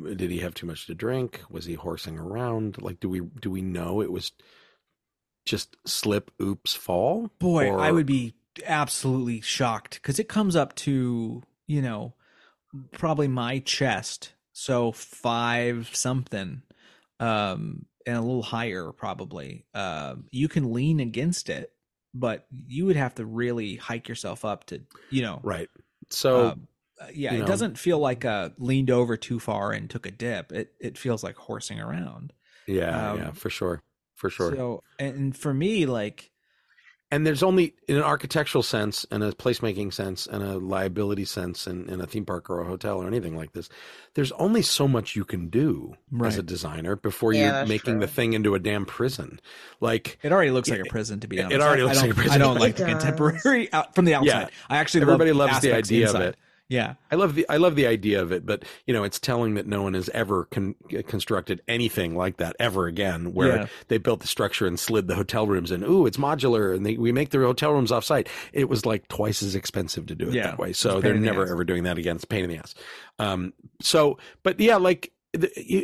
did he have too much to drink? Was he horsing around? Like, do we do we know it was just slip, oops, fall? Boy, Or- I would be absolutely shocked because it comes up to, you know, probably my chest. So five something, um, and a little higher probably. Um, you can lean against it, but you would have to really hike yourself up to, you know, right. So um, uh, yeah, you it know. doesn't feel like a leaned over too far and took a dip. It it feels like horsing around. yeah, um, yeah, for sure, for sure. So, and for me, like, And there's only, in an architectural sense and a placemaking sense and a liability sense in, in a theme park or a hotel or anything like this, there's only so much you can do Right. as a designer before Yeah, you're that's making true. the thing into a damn prison. Like, it already looks like It- a prison, to be it honest. already I- looks I like a don't- prison. I don't like It the does. contemporary out from the outside. I actually everybody love loves the aspects idea of inside. it. Yeah, I love the I love the idea of it, but you know, it's telling that no one has ever con- constructed anything like that ever again, where Yeah. they built the structure and slid the hotel rooms in. Ooh, it's modular, and they, we make the hotel rooms offsite. It was like twice as expensive to do it Yeah. that way, It's a so pain they're in the never ass. ever doing that again. It's a pain in the ass. Um, so, but yeah, like the, you,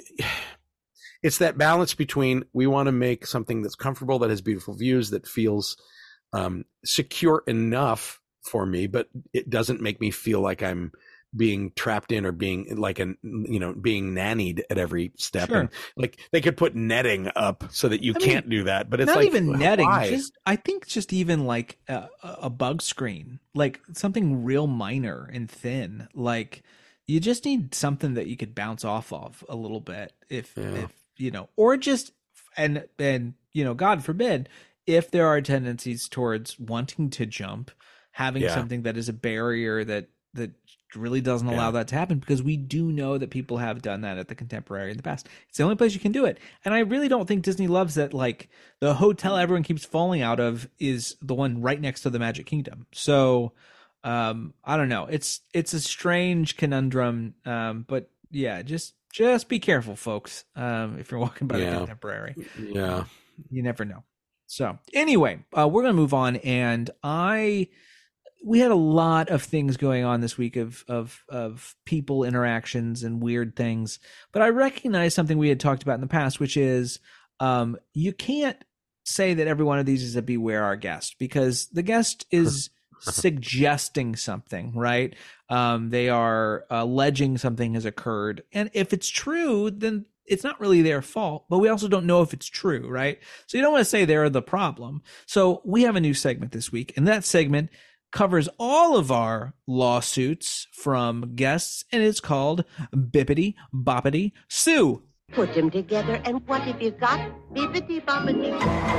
it's that balance between we want to make something that's comfortable, that has beautiful views, that feels um, secure enough for me, but it doesn't make me feel like I'm being trapped in or being like an you know being nannied at every step. Sure. And like they could put netting up so that you I mean, can't do that, but it's not like even netting. why? Just I think just even like a, a bug screen, like something real minor and thin. Like you just need something that you could bounce off of a little bit, if Yeah. if you know, or just and and you know, God forbid, if there are tendencies towards wanting to jump, having Yeah. something that is a barrier that that really doesn't allow Yeah. that to happen, because we do know that people have done that at the Contemporary in the past. It's the only place you can do it. And I really don't think Disney loves that, like, the hotel everyone keeps falling out of is the one right next to the Magic Kingdom. So um I don't know. It's it's a strange conundrum. Um but yeah, just just be careful, folks. Um if you're walking by Yeah. the Contemporary. Yeah. You never know. So anyway, uh, we're going to move on. And I, we had a lot of things going on this week of, of, of people interactions and weird things, but I recognize something we had talked about in the past, which is, um, you can't say that every one of these is a beware our guest, because the guest is suggesting something, right? Um, they are alleging something has occurred. And if it's true, then it's not really their fault, but we also don't know if it's true, right? So you don't want to say they're the problem. So we have a new segment this week, and that segment covers all of our lawsuits from guests, and it's called Bippity Boppity Sue. Put them together, and what have you got? Bibbidi bobbidi.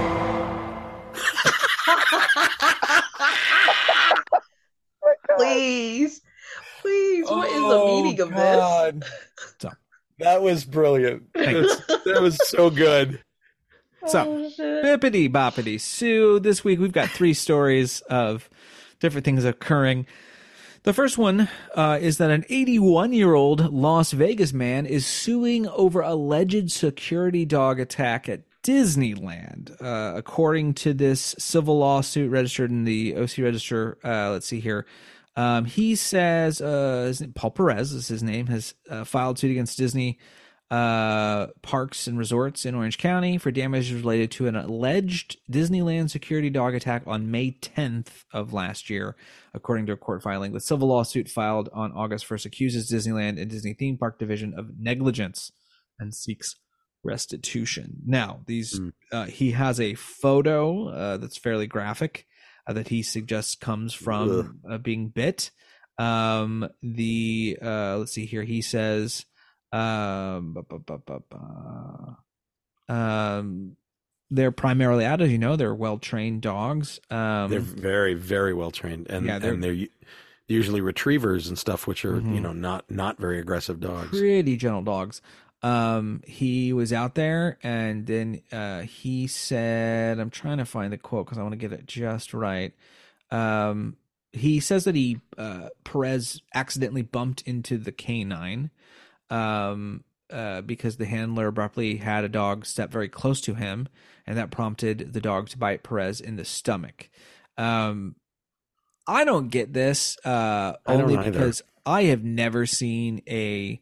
Please, please, what is the Oh, meaning of God. So That was brilliant. Thanks. That was so good. this? So, Oh, shit. Bippity Boppity Sue. This week we've got three stories of different things occurring. The first one uh, is that an eighty-one-year-old Las Vegas man is suing over alleged security dog attack at Disneyland. Uh, according to this civil lawsuit registered in the O C Register, uh, let's see here. Um, he says, uh, his name- Paul Perez is his name, has uh, filed suit against Disney uh, Parks and Resorts in Orange County for damages related to an alleged Disneyland security dog attack on May tenth of last year, according to a court filing. The civil lawsuit filed on August first accuses Disneyland and Disney Theme Park Division of negligence and seeks restitution. Now, these Mm. uh, he has a photo uh, that's fairly graphic uh, that he suggests comes from uh, being bit. Um, the uh, let's see here. He says, um, bu- bu- bu- bu- bu- um, they're primarily out, as you know, they're well trained dogs. Um, They're very, very well trained, and Yeah, they're- and they're u- usually retrievers and stuff, which are Mhm. you know not not very aggressive dogs. pretty gentle dogs. Um, he was out there, and then uh, he said, I'm trying to find the quote because I want to get it just right. Um, he says that he uh, Perez accidentally bumped into the canine um, uh, because the handler abruptly had a dog step very close to him, and that prompted the dog to bite Perez in the stomach. Um, I don't get this uh, I don't only either. because I have never seen a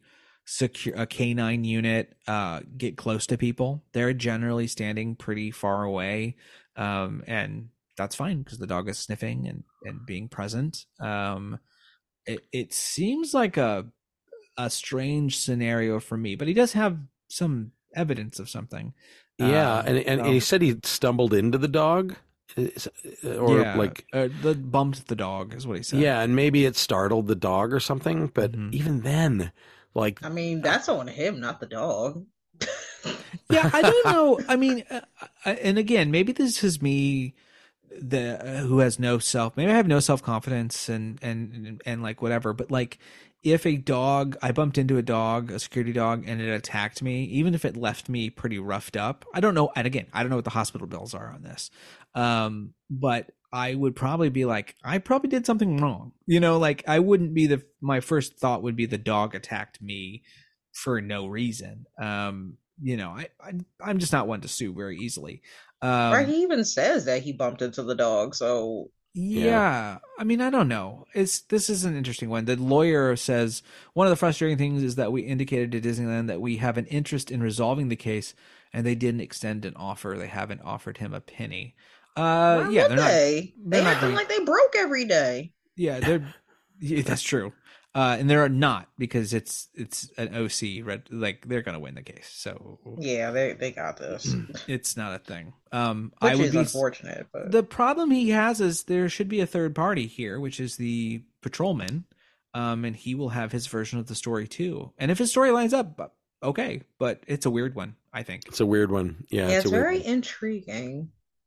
secure a canine unit uh, get close to people. They're generally standing pretty far away, um, and that's fine because the dog is sniffing and, and being present. Um, it it seems like a a strange scenario for me, but he does have some evidence of something. Yeah, Um, and, and so- and he said he stumbled into the dog, Is- or yeah, like uh, the bumped the dog is what he said. yeah, and maybe it startled the dog or something. But Mhm. even then, like I mean, that's on him, not the dog. Yeah, I don't know. I mean, uh, I- and again, maybe this is me, the uh, who has no self. Maybe I have no self confidence and and and like whatever. But like, if a dog, I bumped into a dog, a security dog, and it attacked me, even if it left me pretty roughed up, I don't know. And again, I don't know what the hospital bills are on this, um, but I would probably be like, I probably did something wrong. You know, like I wouldn't be the. My first thought would be the dog attacked me for no reason. Um, you know, I, I I'm just not one to sue very easily. Um, Right? He even says that he bumped into the dog. So yeah. I mean, I don't know. It's this is an interesting one. The lawyer says one of the frustrating things is that we indicated to Disneyland that we have an interest in resolving the case, and they didn't extend an offer. They haven't offered him a penny. Uh, why yeah, would they're not. they? they're They not acting going- like they broke every day. Yeah, they're. Yeah, that's true. Uh, and they're not because it's it's an O C red. Like they're gonna win the case, so Yeah, they they got this, it's not a thing. Um, which I would is be unfortunate. But The problem he has is there should be a third party here, which is the patrolman, um, and he will have his version of the story too. And if his story lines up, okay, but it's a weird one, I think. it's a weird one. Yeah, yeah, it's, it's a weird very one. intriguing.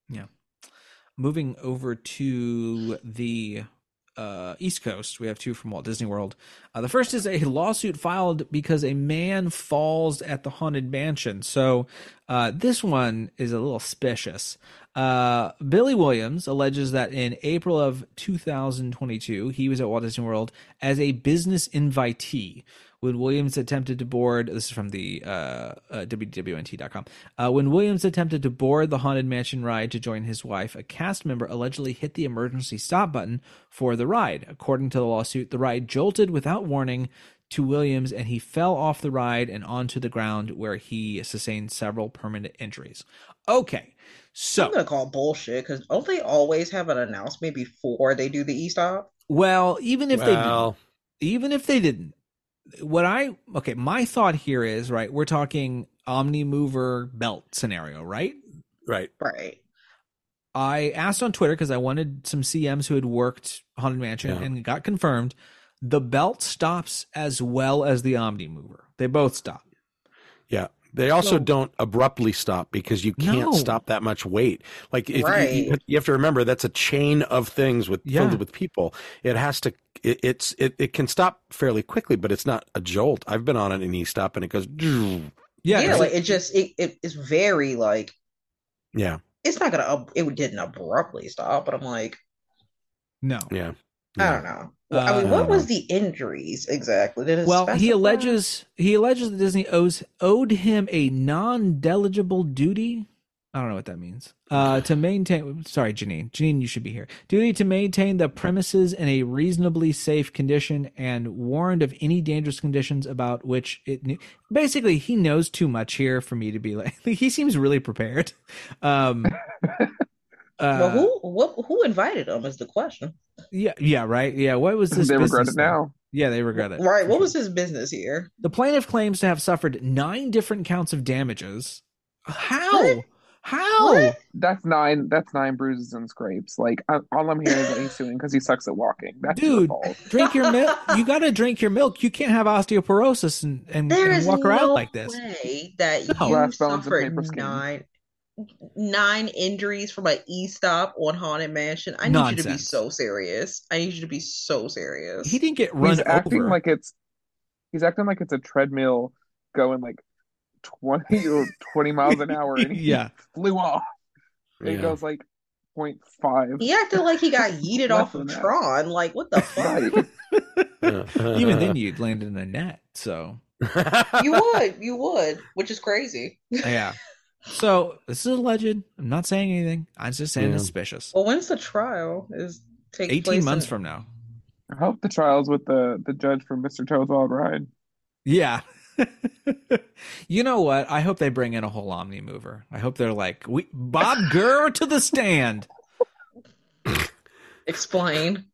Moving over to the uh, East Coast, we have two from Walt Disney World. Uh, the first is a lawsuit filed because a man falls at the Haunted Mansion. So uh, this one is a little suspicious. Uh, Billy Williams alleges that in April of two thousand twenty-two, he was at Walt Disney World as a business invitee when Williams attempted to board. This is from the uh, uh, W W N T dot com. Uh, when Williams attempted to board the Haunted Mansion ride to join his wife, a cast member allegedly hit the emergency stop button for the ride. According to the lawsuit, the ride jolted without warning to Williams, and he fell off the ride and onto the ground, where he sustained several permanent injuries. Okay, so I'm gonna call bullshit because don't they always have an announcement before they do the e-stop? well, even if they didn't, Well, even if they didn't, what I okay, my thought here is right. We're talking Omni Mover belt scenario, right? right. Right. I asked on Twitter because I wanted some C Ms who had worked Haunted Mansion, Yeah. and it got confirmed. The belt stops as well as the Omni Mover. They both stop. Yeah. They also So- don't abruptly stop because you can't No. stop that much weight. Like if you- Right. you, you have to remember that's a chain of things with Yeah. filled with people. It has to. It, it's it, it can stop fairly quickly, but it's not a jolt. I've been on an e stop and it goes. Yeah, Yeah, is like it- it just it, it it's very like Yeah. it's not gonna ab- it didn't abruptly stop, but I'm like no. Yeah. I Yeah. don't know. Well, I mean, Uh, what was the injuries exactly? Did it Well, he specify? alleges he alleges that Disney owes owed him a non-deligible duty. I don't know what that means. Uh, to maintain. Sorry, Janine. Janine, you should be here. Duty to maintain the premises in a reasonably safe condition and warned of any dangerous conditions about which it knew. Basically, he knows too much here for me to be like. He seems really prepared. Um, uh, Well, who what who invited him is the question. Yeah, yeah, right. Yeah, what was this? They regret business it thing? now. Yeah, they regret it. Right. for What sure. was his business here? The plaintiff claims to have suffered nine different counts of damages. How? What? How? What? That's nine. That's nine bruises and scrapes. Like I, all I'm hearing is that he's suing because he sucks at walking. That's your Dude, fault. drink your milk. You got to drink your milk. You can't have osteoporosis and, and, There and is walk no around like this. way that No. you Glass bones and suffered paper skin. nine nine injuries from an e-stop on Haunted Mansion. I need you to be Nonsense. so serious. I need you to be so serious. He didn't get run He's acting over. like it's. He's acting like it's a treadmill going like twenty or twenty miles an hour, and he Yeah. flew off. It Yeah. goes like point five. He acted like he got yeeted Less off of than that. Tron. Like, what the fuck? Right. Even then, you'd land in a net. So, You would, you would, which is crazy. yeah. So, this is alleged. I'm not saying anything. I'm just saying Yeah. it's suspicious. Well, when's the trial? Is take eighteen place months in- from now. I hope the trials with the the judge from Mister Toad's Wild Ride. Yeah. You know what? I hope they bring in a whole Omni mover. I hope they're like, we Bob Gurr to the stand. Explain.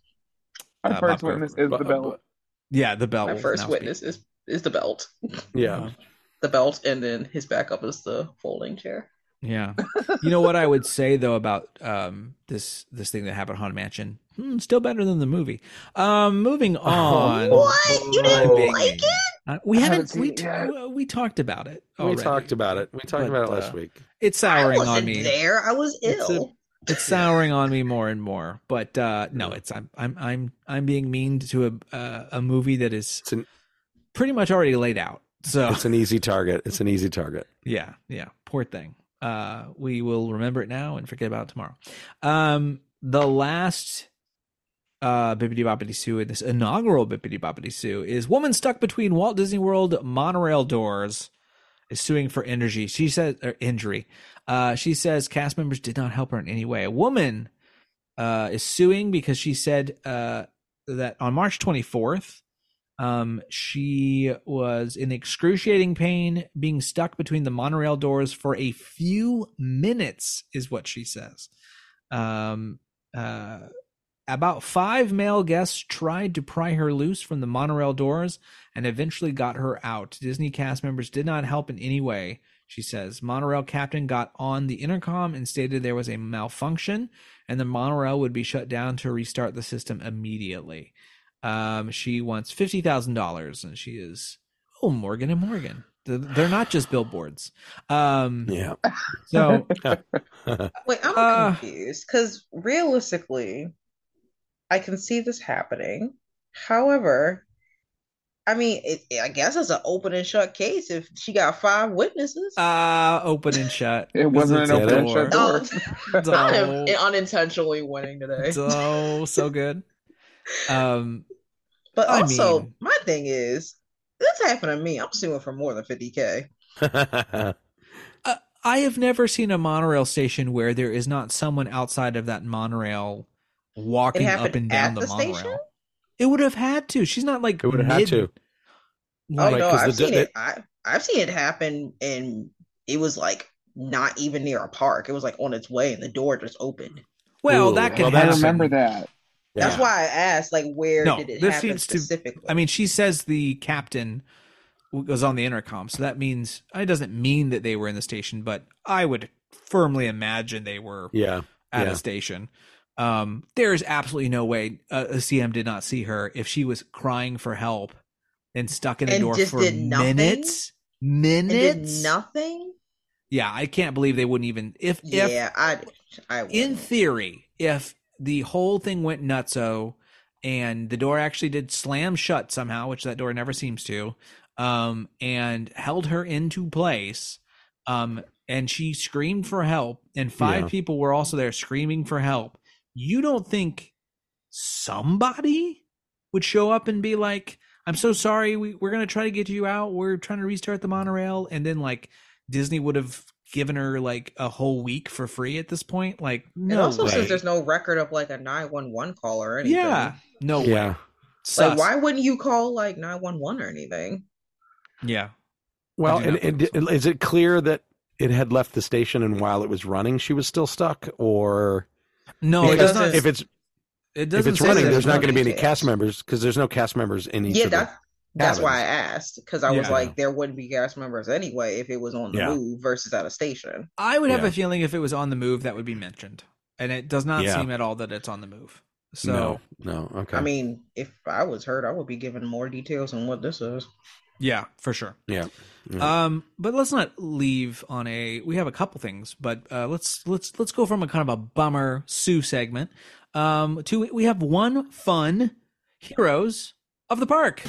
Our Uh, first Bob witness Gurr. is the Bu- belt. Yeah, the belt. My will first now witness is is the belt. Yeah. The belt, and then his backup is the folding chair. Yeah. You know what I would say though about um this this thing that happened at Haunted Mansion? Hmm, still better than the movie. Um moving on. What? You didn't I'm being like mean. it? Uh, we I haven't haven't seen we it yet. t- we talked about it We already. talked about it. We talked But, about it uh, last week. It's I souring on wasn't me. there. I was It's a- ill. It's souring on me more and more. But uh no, it's I'm I'm I'm I'm being mean to a uh, a movie that is It's an pretty much already laid out. So it's an easy target. It's an easy target. yeah, yeah, poor thing. Uh, we will remember it now and forget about it tomorrow. Um, the last uh, Bippity Boppity Sue in this inaugural Bippity Boppity Sue is woman stuck between Walt Disney World monorail doors is suing for injury. She says or injury. Uh, she says cast members did not help her in any way. A woman uh, is suing because she said uh, that on March twenty-fourth. Um, she was in excruciating pain, being stuck between the monorail doors for a few minutes, is what she says. Um, uh, about five male guests tried to pry her loose from the monorail doors and eventually got her out. Disney cast members did not help in any way, she says. Monorail captain got on the intercom and stated there was a malfunction and the monorail would be shut down to restart the system immediately. Um, she wants fifty thousand dollars, and she is oh Morgan and Morgan. They're they're not just billboards. Um, Yeah. so Wait, I'm Uh, confused because realistically, I can see this happening. However, I mean, it, I guess it's an open and shut case if she got five witnesses. uh, open and shut. It wasn't It's an a open and door. shut door. Oh, I am Oh. unintentionally winning today. So so good. Um, But I also, mean- my thing is, this happened to me. I'm suing for more than fifty K. uh, I have never seen a monorail station where there is not someone outside of that monorail walking It up happened and down at the, the monorail. station? It would have had to. She's not like It would have had mid- to. like- Oh no, 'cause I've the- seen the- it. I I've seen it happen, and it was like not even near a park. It was like on its way, and the door just opened. well, Ooh, that can well, I happen. remember that. That's Yeah. why I asked, like, where No, did it this happen seems to- specifically? I mean, she says the captain was on the intercom, so that means it doesn't mean that they were in the station, but I would firmly imagine they were Yeah. at yeah. a station. Um, there is absolutely no way uh, a C M did not see her if she was crying for help and stuck in a And door just for did nothing? minutes. And did Minutes. nothing. Yeah, I can't believe they wouldn't even if if Yeah, I, I in wouldn't. theory, if the whole thing went nutso and the door actually did slam shut somehow, which that door never seems to, um, and held her into place, um, and she screamed for help, and five Yeah. people were also there screaming for help, you don't think somebody would show up and be like, I'm so sorry, we, we're going to try to get you out, we're trying to restart the monorail, and then like Disney would have given her like a whole week for free at this point? Like, And no also, way. since there's no record of like a nine one one call or anything, Yeah, no way. Yeah. Sus. like, why wouldn't you call like nine one one or anything? Yeah. Well, I do and, not and is it clear that it had left the station and while it was running, she was still stuck? Or No, it Because does not. if it's It if doesn't it's say running, that there's not it's going to be any details. cast members because there's no cast members in each Yeah, of the that's that's why I cabins. asked, because I was Yeah. like, there wouldn't be cast members anyway if it was on the Yeah. move versus at a station. I would have Yeah. a feeling if it was on the move, that would be mentioned, and it does not Yeah. seem at all that it's on the move. So No, no, okay. I mean, if I was hurt, I would be given more details on what this is. yeah, for sure. yeah. Yeah. Um, but let's not leave on a. We have a couple things, but uh, let's let's let's go from a kind of a bummer Sue segment um, to we have one fun heroes of the park.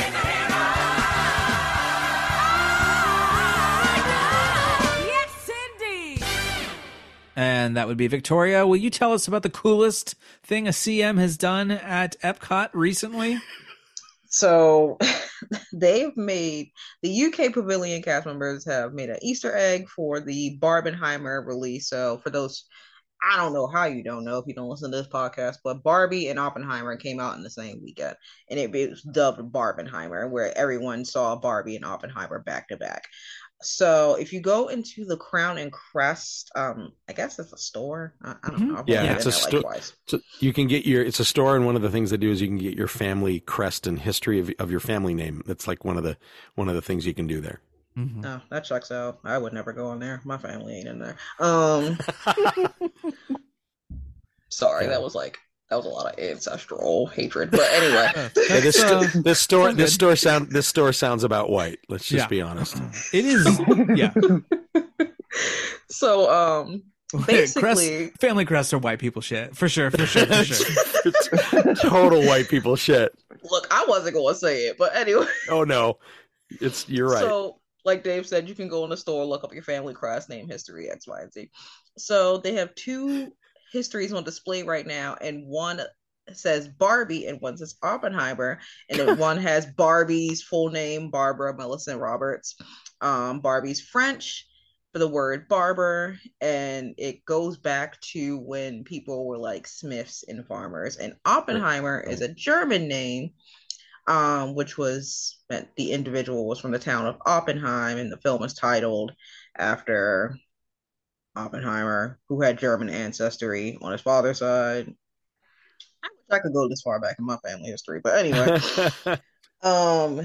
Yes, indeed. And that would be Victoria. Will you tell us about the coolest thing a C M has done at Epcot recently? So they've made the U K Pavilion cast members have made an Easter egg for the Barbenheimer release. So for those I don't know how you don't know if you don't listen to this podcast, but Barbie and Oppenheimer came out in the same weekend, and it was dubbed Barbenheimer, where everyone saw Barbie and Oppenheimer back to back. So if you go into the Crown and Crest, um, I guess it's a store. I, I don't know. I've Yeah, only it's been a there, like, store. twice. So you can get your. It's a store, and one of the things they do is you can get your family crest and history of of your family name. That's like one of the one of the things you can do there. Mhm. Oh, that checks out. I would never go in there. My family ain't in there. Um, sorry, Yeah. that was like that was a lot of ancestral hatred. But anyway, Yeah, this uh, this store sounds this good. store sound this store sounds about white. Let's just Yeah. be honest. It is, yeah. so um, basically, Crest, family crests are white people shit for sure, for sure, for sure. Total white people shit. look, I wasn't going to say it, but anyway. Oh no, it's you're right. So, like Dave said, you can go in the store, look up your family crest, name history, X, Y, and Z. So they have two histories on display right now, and one says Barbie and one says Oppenheimer, and then one has Barbie's full name, Barbara Millicent Roberts. Um, Barbie's French for the word barber, and it goes back to when people were like smiths and farmers. And Oppenheimer is a German name, um, which was meant the individual was from the town of Oppenheim, and the film is titled after Oppenheimer, who had German ancestry on his father's side. I wish I could go this far back in my family history, but anyway, um,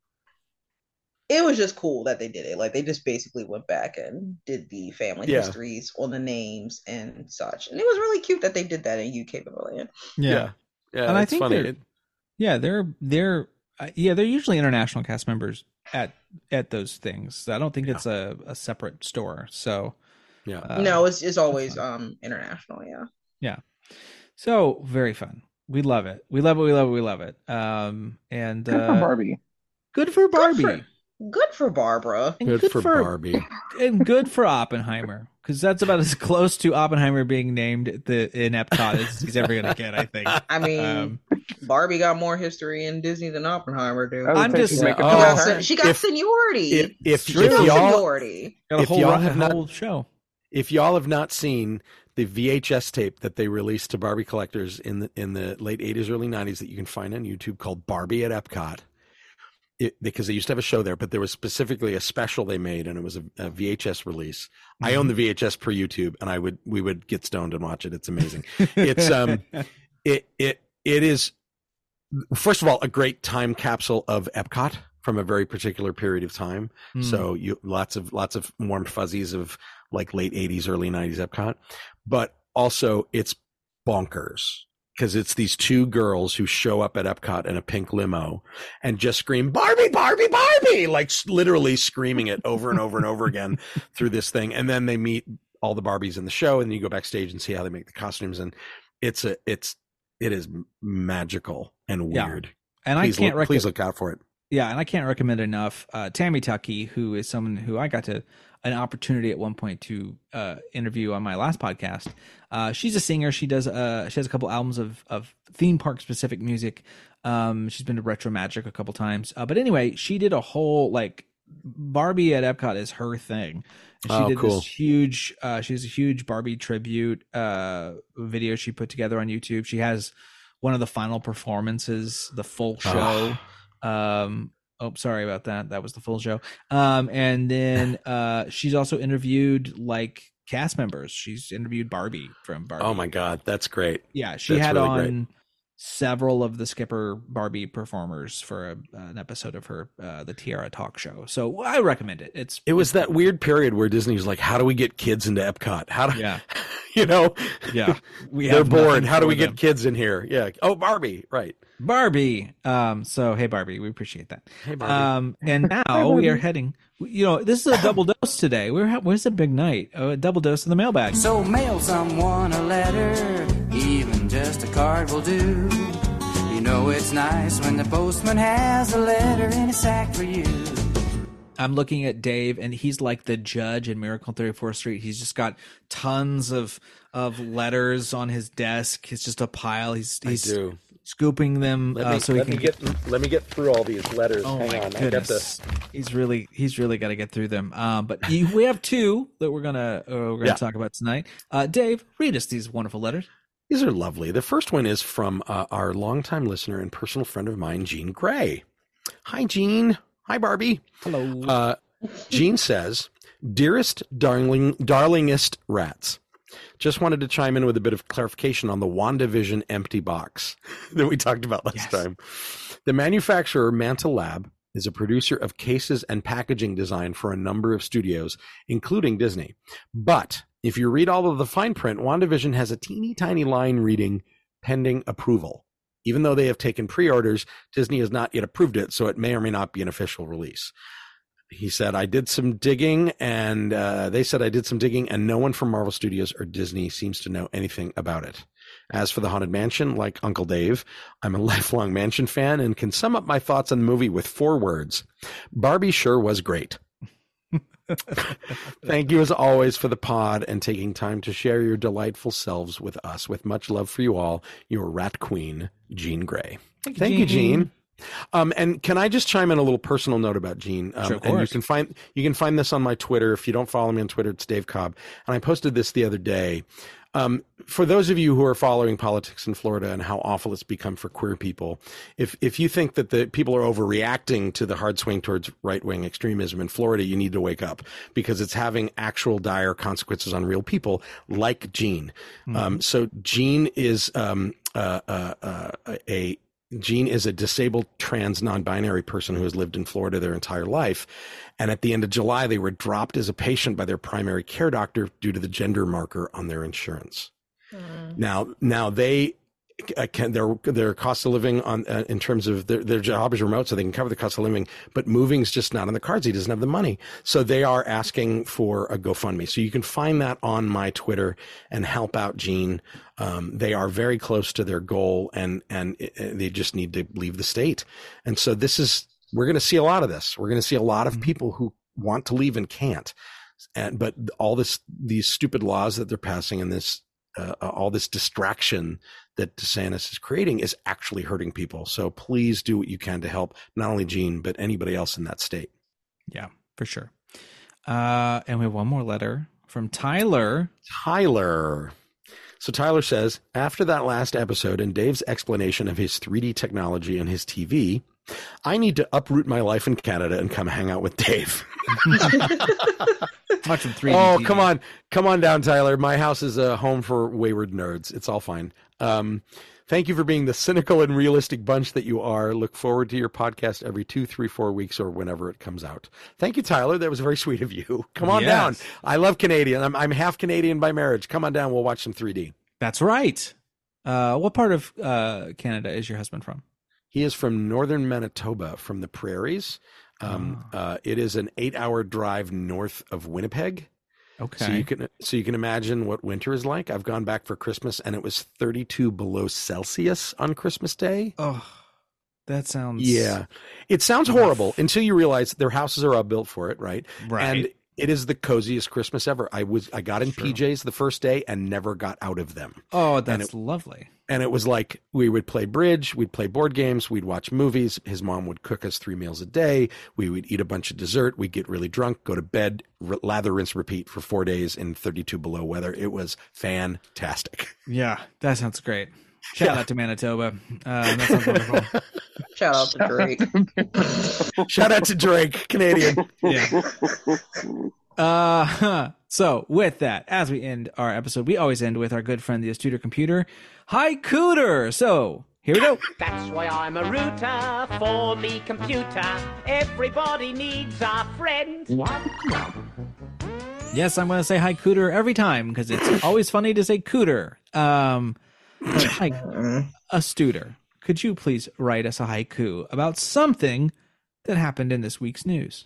it was just cool that they did it. Like they just basically went back and did the family Yeah. histories on the names and such, and it was really cute that they did that in U K Pavilion. Yeah. yeah, yeah. And I it's think funny. they're- It- Yeah, they're they're uh, yeah, they're usually international cast members at at those things. I don't think it's a, a separate store. So yeah. uh, no, it's it's always fun. um international. Yeah. yeah. So very fun. We love it. We love it. We love it. We love it. Um and Good uh, for Barbie. good for Barbie. Good for, good for Barbara. and Good, for, Barbie. and good for Oppenheimer, because that's about as close to Oppenheimer being named at the in Epcot as he's ever gonna get. I think. I mean, Um, Barbie got more history in Disney than Oppenheimer do. I would I'm say just- she's making oh, a She got, return. sen- she got If- seniority. If if, She if got y'all seniority. got a if whole, y'all run- have not- whole show. if y'all have not seen the V H S tape that they released to Barbie collectors in the in the late eighties, early nineties that you can find on YouTube called Barbie at Epcot, it, because they used to have a show there, but there was specifically a special they made, and it was a, a V H S release. I own the V H S per YouTube, and I would we would get stoned and watch it. It's amazing. It's um, it it it is first of all a great time capsule of Epcot from a very particular period of time. Mm. So you lots of lots of warm fuzzies of like late eighties, early nineties Epcot, but also it's bonkers because it's these two girls who show up at Epcot in a pink limo and just scream Barbie, Barbie, Barbie, like s- literally screaming it over and over and over again through this thing. And then they meet all the Barbies in the show, and you go backstage and see how they make the costumes. And it's a, it's, it is magical and Yeah. weird. And Please I can't look, rec- please look out for it. Yeah, and I can't recommend enough uh, Tammy Tuckey, who is someone who I got to an opportunity at one point to uh, interview on my last podcast. Uh, she's a singer. She does. Uh, she has a couple albums of of theme park specific music. Um, she's been to Retro Magic a couple times. Uh, but anyway, she did a whole like Barbie at Epcot is her thing. And she Oh, did cool. this huge. Uh, she has a huge Barbie tribute uh, video she put together on YouTube. She has one of the final performances, the full show. Um, oh, sorry about that. That was the full show. Um, and then uh, she's also interviewed like cast members. She's interviewed Barbie from Barbie. Oh my God. That's great. Yeah, she That's had really on great. several of the Skipper Barbie performers for a, an episode of her uh, the Tiara talk show. So I recommend it. It's It was that weird period where Disney was like, how do we get kids into Epcot? How do, yeah, you know, yeah. We they're have bored. nothing How do for we them. get kids in here? Yeah. Oh, Barbie. Right. Barbie. Um, so hey Barbie, we appreciate that. Hey, Barbie. Um, and now we are heading. You know, this is a double dose today. We're ha- where's a big night? Oh, a double dose of the mailbag. So mail someone a letter, even just a card will do. You know it's nice when the postman has a letter in a sack for you. I'm looking at Dave, and he's like the judge in Miracle on thirty-fourth Street. He's just got tons of of letters on his desk. It's just a pile. He's I he's do. scooping them Let uh, me, so he let can me get let me get through all these letters. Oh Hang my on. goodness! I got the He's really he's really got to get through them. Um, but you, we have two that we're gonna uh, we're gonna Yeah. talk about tonight. Uh, Dave, read us these wonderful letters. These are lovely. The first one is from uh, our longtime listener and personal friend of mine, Jean Gray. Hi, Jean. Hi, Barbie. Hello. Uh, Jean says, "Dearest darling, darlingest rats, just wanted to chime in with a bit of clarification on the WandaVision empty box that we talked about last Yes. time. The manufacturer, Manta Lab, is a producer of cases and packaging design for a number of studios, including Disney. But if you read all of the fine print, WandaVision has a teeny tiny line reading pending approval. Even though they have taken pre-orders, Disney has not yet approved it, so it may or may not be an official release." He said, "I did some digging, and uh, they said I did some digging, and no one from Marvel Studios or Disney seems to know anything about it. As for the Haunted Mansion, like Uncle Dave, I'm a lifelong Mansion fan and can sum up my thoughts on the movie with four words. Barbie sure was great. Thank you as always for the pod and taking time to share your delightful selves with us. With much love for you all, your rat queen, Jean Grey." Thank you, Thank you, Jean. Jean. Um, and can I just chime in a little personal note about Jean? Um, Sure, of and you course. can find you can find this on my Twitter. If you don't follow me on Twitter, it's Dave Cobb. And I posted this the other day. Um, for those of you who are following politics in Florida and how awful it's become for queer people, if if you think that the people are overreacting to the hard swing towards right-wing extremism in Florida, you need to wake up, because it's having actual dire consequences on real people like Jean. Mm-hmm. Um, so Jean is um, uh, uh, uh, a Jean is a disabled trans non-binary person who has lived in Florida their entire life. And at the end of July, they were dropped as a patient by their primary care doctor due to the gender marker on their insurance. Mm. Now, now they uh, can their their cost of living on uh, in terms of their, their job is remote, so they can cover the cost of living. But moving's just not on the cards. He doesn't have the money, so they are asking for a GoFundMe. So you can find that on my Twitter and help out Jean. Um, they are very close to their goal, and and it, they just need to leave the state. And so this is we're going to see a lot of this. We're going to see a lot of people who want to leave and can't. And but all this these stupid laws that they're passing and this uh, all this distraction that DeSantis is creating is actually hurting people. So please do what you can to help not only Jean, but anybody else in that state. Yeah, for sure. Uh, and we have one more letter from Tyler. Tyler. So Tyler says, after that last episode and Dave's explanation of his three D technology and his T V, I need to uproot my life in Canada and come hang out with Dave. Watch some three D Oh, T V. come on. Come on down, Tyler. My house is a home for wayward nerds. It's all fine. Um, thank you for being the cynical and realistic bunch that you are. Look forward to your podcast every two, three, four weeks or whenever it comes out. Thank you, Tyler. That was very sweet of you. Come on Yes. down. I love Canadian. I'm, I'm half Canadian by marriage. Come on down. We'll watch some three D. That's right. Uh, what part of uh, Canada is your husband from? He is from northern Manitoba, from the prairies. Um, Oh. uh, it is an eight-hour drive north of Winnipeg. Okay. So you can so you can imagine what winter is like. I've gone back for Christmas, and it was thirty-two below Celsius on Christmas Day. Oh, that sounds Yeah, it sounds horrible until you realize their houses are all built for it, right? Right. And it is the coziest Christmas ever. I was I got in Sure. P Js the first day and never got out of them. Oh, And that's it- lovely. And it was like we would play bridge, we'd play board games, we'd watch movies. His mom would cook us three meals a day. We would eat a bunch of dessert. We'd get really drunk, go to bed, r- lather, rinse, repeat for four days in thirty-two below weather. It was fantastic. Yeah, that sounds great. Shout Yeah. out to Manitoba. Uh, that sounds wonderful. Shout out to Drake. Shout out to Drake, Canadian. Yeah. Uh, so with that, as we end our episode, we always end with our good friend, the Astuter Computer, Haikuter. So here we go. That's why I'm a router for the computer. Everybody needs a friend. Yes, I'm going to say Haikuter every time because it's always funny to say cooter. Um, but hi, Astuter, could you please write us a haiku about something that happened in this week's news?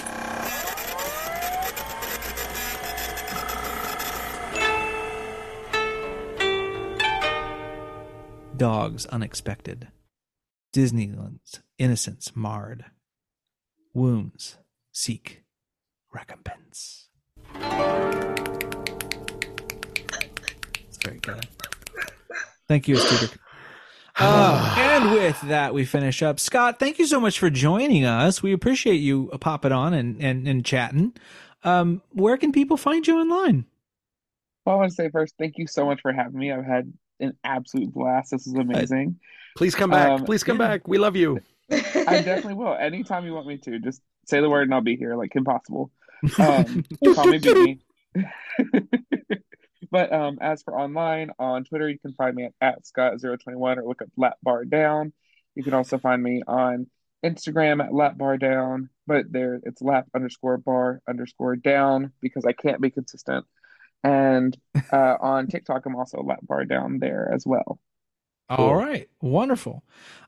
Dogs unexpected. Disneyland's innocence marred. Wounds seek recompense. It's very good. Thank you, Astuter. Uh, and with that, we finish up. Scott, thank you so much for joining us. We appreciate you popping on and, and, and chatting. Um, where can people find you online? Well, I want to say first, thank you so much for having me. I've had an absolute blast. This is amazing. Please come back. Um, Please come yeah. back. We love you. I definitely will. Anytime you want me to, just say the word and I'll be here. Like Kim Possible. Um, call me, beat me. But um, as for online, on Twitter, you can find me at, at Scott zero two one or look up Lap Bar Down. You can also find me on Instagram at Lap Bar Down, but there it's lap underscore bar underscore down because I can't be consistent. And uh, on TikTok, I'm also Lap Bar Down there as well. All Cool. right. Wonderful.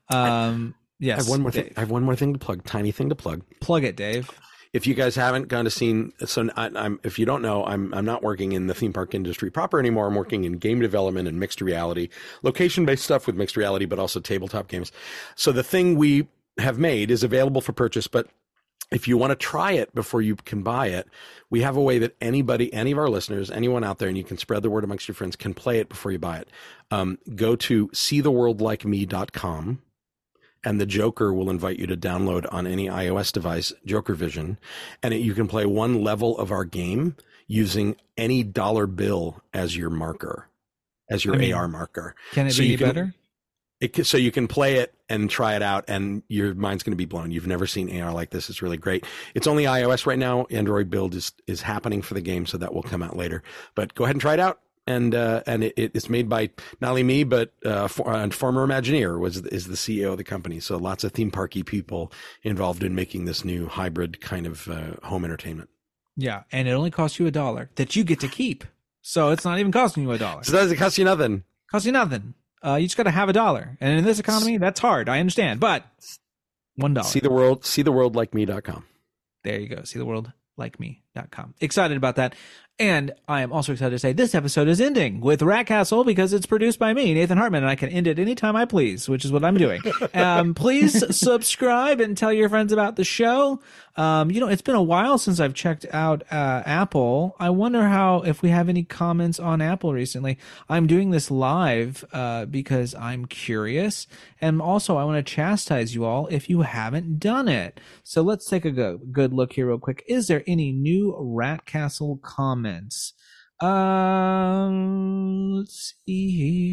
Um, yes. I have one more thing. Dave. I have one more thing to plug. Tiny thing to plug. Plug it, Dave. If you guys haven't gone to seen, so I, I'm, if you don't know, I'm, I'm not working in the theme park industry proper anymore. I'm working in game development and mixed reality, location-based stuff with mixed reality, but also tabletop games. So the thing we have made is available for purchase, but if you want to try it before you can buy it, we have a way that anybody, any of our listeners, anyone out there, and you can spread the word amongst your friends, can play it before you buy it. Um, go to see the world like me dot com. And the Joker will invite you to download on any iOS device, Joker Vision. And it, you can play one level of our game using any dollar bill as your marker, as your I mean, A R marker. Can it So be you any can- better? It, can- so you can play it and try it out, and your mind's going to be blown. You've never seen A R like this. It's really great. It's only iOS right now. Android build is, is happening for the game, so that will come out later. But go ahead and try it out. And uh, and it, it's made by not only me, but uh, for, uh, former Imagineer was is the C E O of the company. So lots of theme parky people involved in making this new hybrid kind of uh, home entertainment. Yeah. And it only costs you a dollar that you get to keep. So it's not even costing you a dollar. So does it cost you nothing? Costs you nothing. Uh, you just got to have a dollar. And in this economy, that's hard. I understand. But one dollar. See the world. See the world like me dot com. There you go. See the world like me dot com. Excited about that. And I am also excited to say this episode is ending with Rat Castle because it's produced by me, Nathan Hartman, and I can end it anytime I please, which is what I'm doing. Um, please subscribe and tell your friends about the show. Um, you know, it's been a while since I've checked out uh, Apple. I wonder how, if we have any comments on Apple recently. I'm doing this live uh, because I'm curious. And also, I want to chastise you all if you haven't done it. So let's take a go- good look here real quick. Is there any new Rat Castle comments? Um, let's see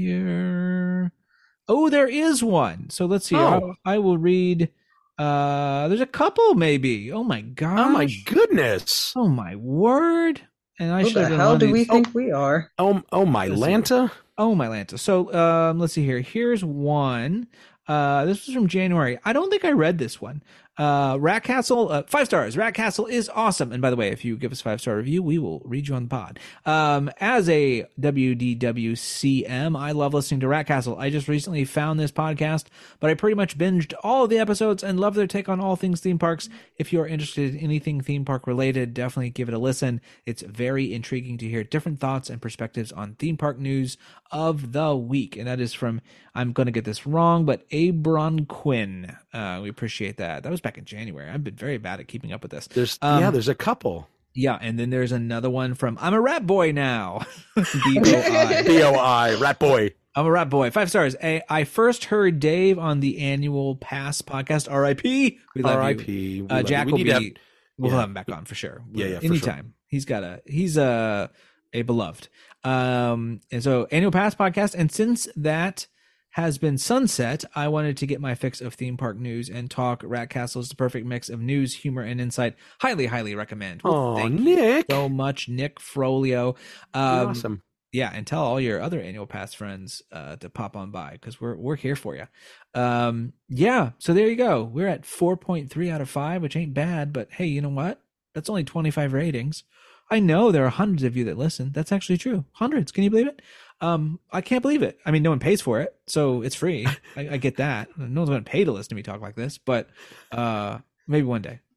here. Oh, there is one. So let's see. Oh. I, I will read. Uh, there's a couple, maybe. Oh my gosh. Oh my goodness. Oh my word. And I Who should the have been hell one do of we these- think we are? Oh oh my Let's see. Lanta. Oh my Lanta. So um, let's see here. Here's one. Uh, this was from January. I don't think I read this one. Uh, Rat Castle, uh, five stars. Rat Castle is awesome. And by the way, if you give us a five star review, we will read you on the pod. Um, as a W D W C M, I love listening to Rat Castle. I just recently found this podcast, but I pretty much binged all of the episodes and love their take on all things theme parks. If you're interested in anything theme park related, definitely give it a listen. It's very intriguing to hear different thoughts and perspectives on theme park news of the week. And that is from, I'm going to get this wrong, but Abron Quinn. Uh, we appreciate that. That was back in January. I've been very bad at keeping up with this. There's Um, yeah. There's a couple. Yeah, and then there's another one from I'm a Rat Boy now. B O I. B O I Rat Boy. I'm a Rat Boy. Five stars. I, I first heard Dave on the annual Pass podcast. R I P. We love R I you. P. We Uh, love you. Jack We will need be. to have- We'll yeah. have him back on for sure. Yeah, yeah, for anytime. sure. He's got a. He's a a beloved. Um, and so annual Pass podcast, and since that has been sunset, I wanted to get my fix of theme park news and talk. Rat Castle is the perfect mix of news, humor, and insight. Highly, highly recommend. Well, Oh, thank you Nick. so much, Nick Frolio. You're Um, awesome. Yeah, and tell all your other annual pass friends uh, to pop on by because we're we're here for you. Um, yeah, so there you go. We're at four point three out of five, which ain't bad. But hey, you know what? That's only twenty-five ratings. I know there are hundreds of you that listen. That's actually true. Hundreds. Can you believe it? Um, I can't believe it. I mean, no one pays for it, so it's free. I, I get that. No one's going to pay to listen to me talk like this, but uh, maybe one day.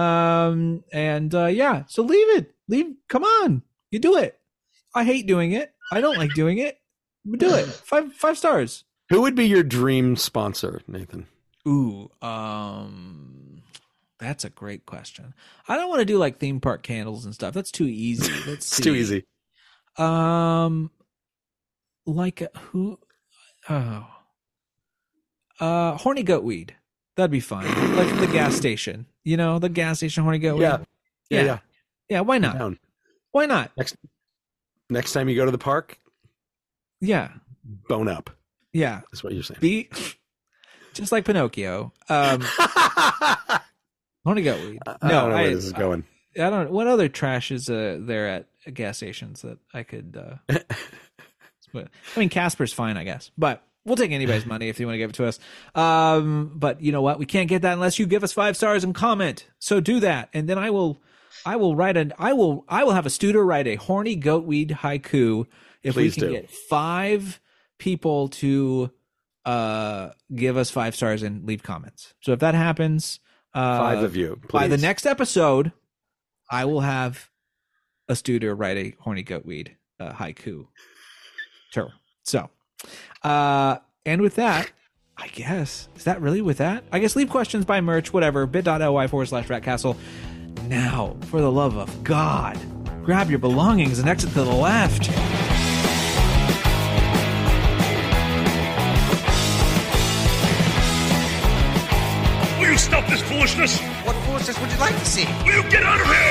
Um, and uh, yeah, so leave it. Leave. Come on, you do it. I hate doing it. I don't like doing it. But do it. Five five stars. Who would be your dream sponsor, Nathan? Ooh, um, that's a great question. I don't want to do like theme park candles and stuff. That's too easy. Let's It's see. too easy. Um, like uh, who? Oh, Uh, horny goat weed. That'd be fun. Like the gas station. You know, the gas station horny goat Yeah. weed. Yeah, Yeah. yeah. Yeah, why I'm not? down. Why not? Next next time you go to the park, Yeah. bone up. Yeah. That's what you're saying. Be just like Pinocchio. Um, horny goat weed. I No, don't know I, where this is going. I don't. What other trash is uh, there at gas stations that I could? Uh, but, I mean, Casper's fine, I guess, but we'll take anybody's money if you want to give it to us. Um, but you know what? We can't get that unless you give us five stars and comment. So do that, and then I will. I will write an. I will. I will have a Studer write a horny goat weed haiku if Please we can do. get five people to uh, give us five stars and leave comments. So if that happens, uh, Five of you, by the please. next episode, I will have a Studer write a horny goat weed uh, haiku. Sure. So, uh, and with that, I guess, is that really with that? I guess leave questions by merch, whatever, bit.ly forward slash ratcastle. Now, for the love of God, grab your belongings and exit to the left. Will you stop this foolishness? What foolishness would you like to see? Will you get out of here?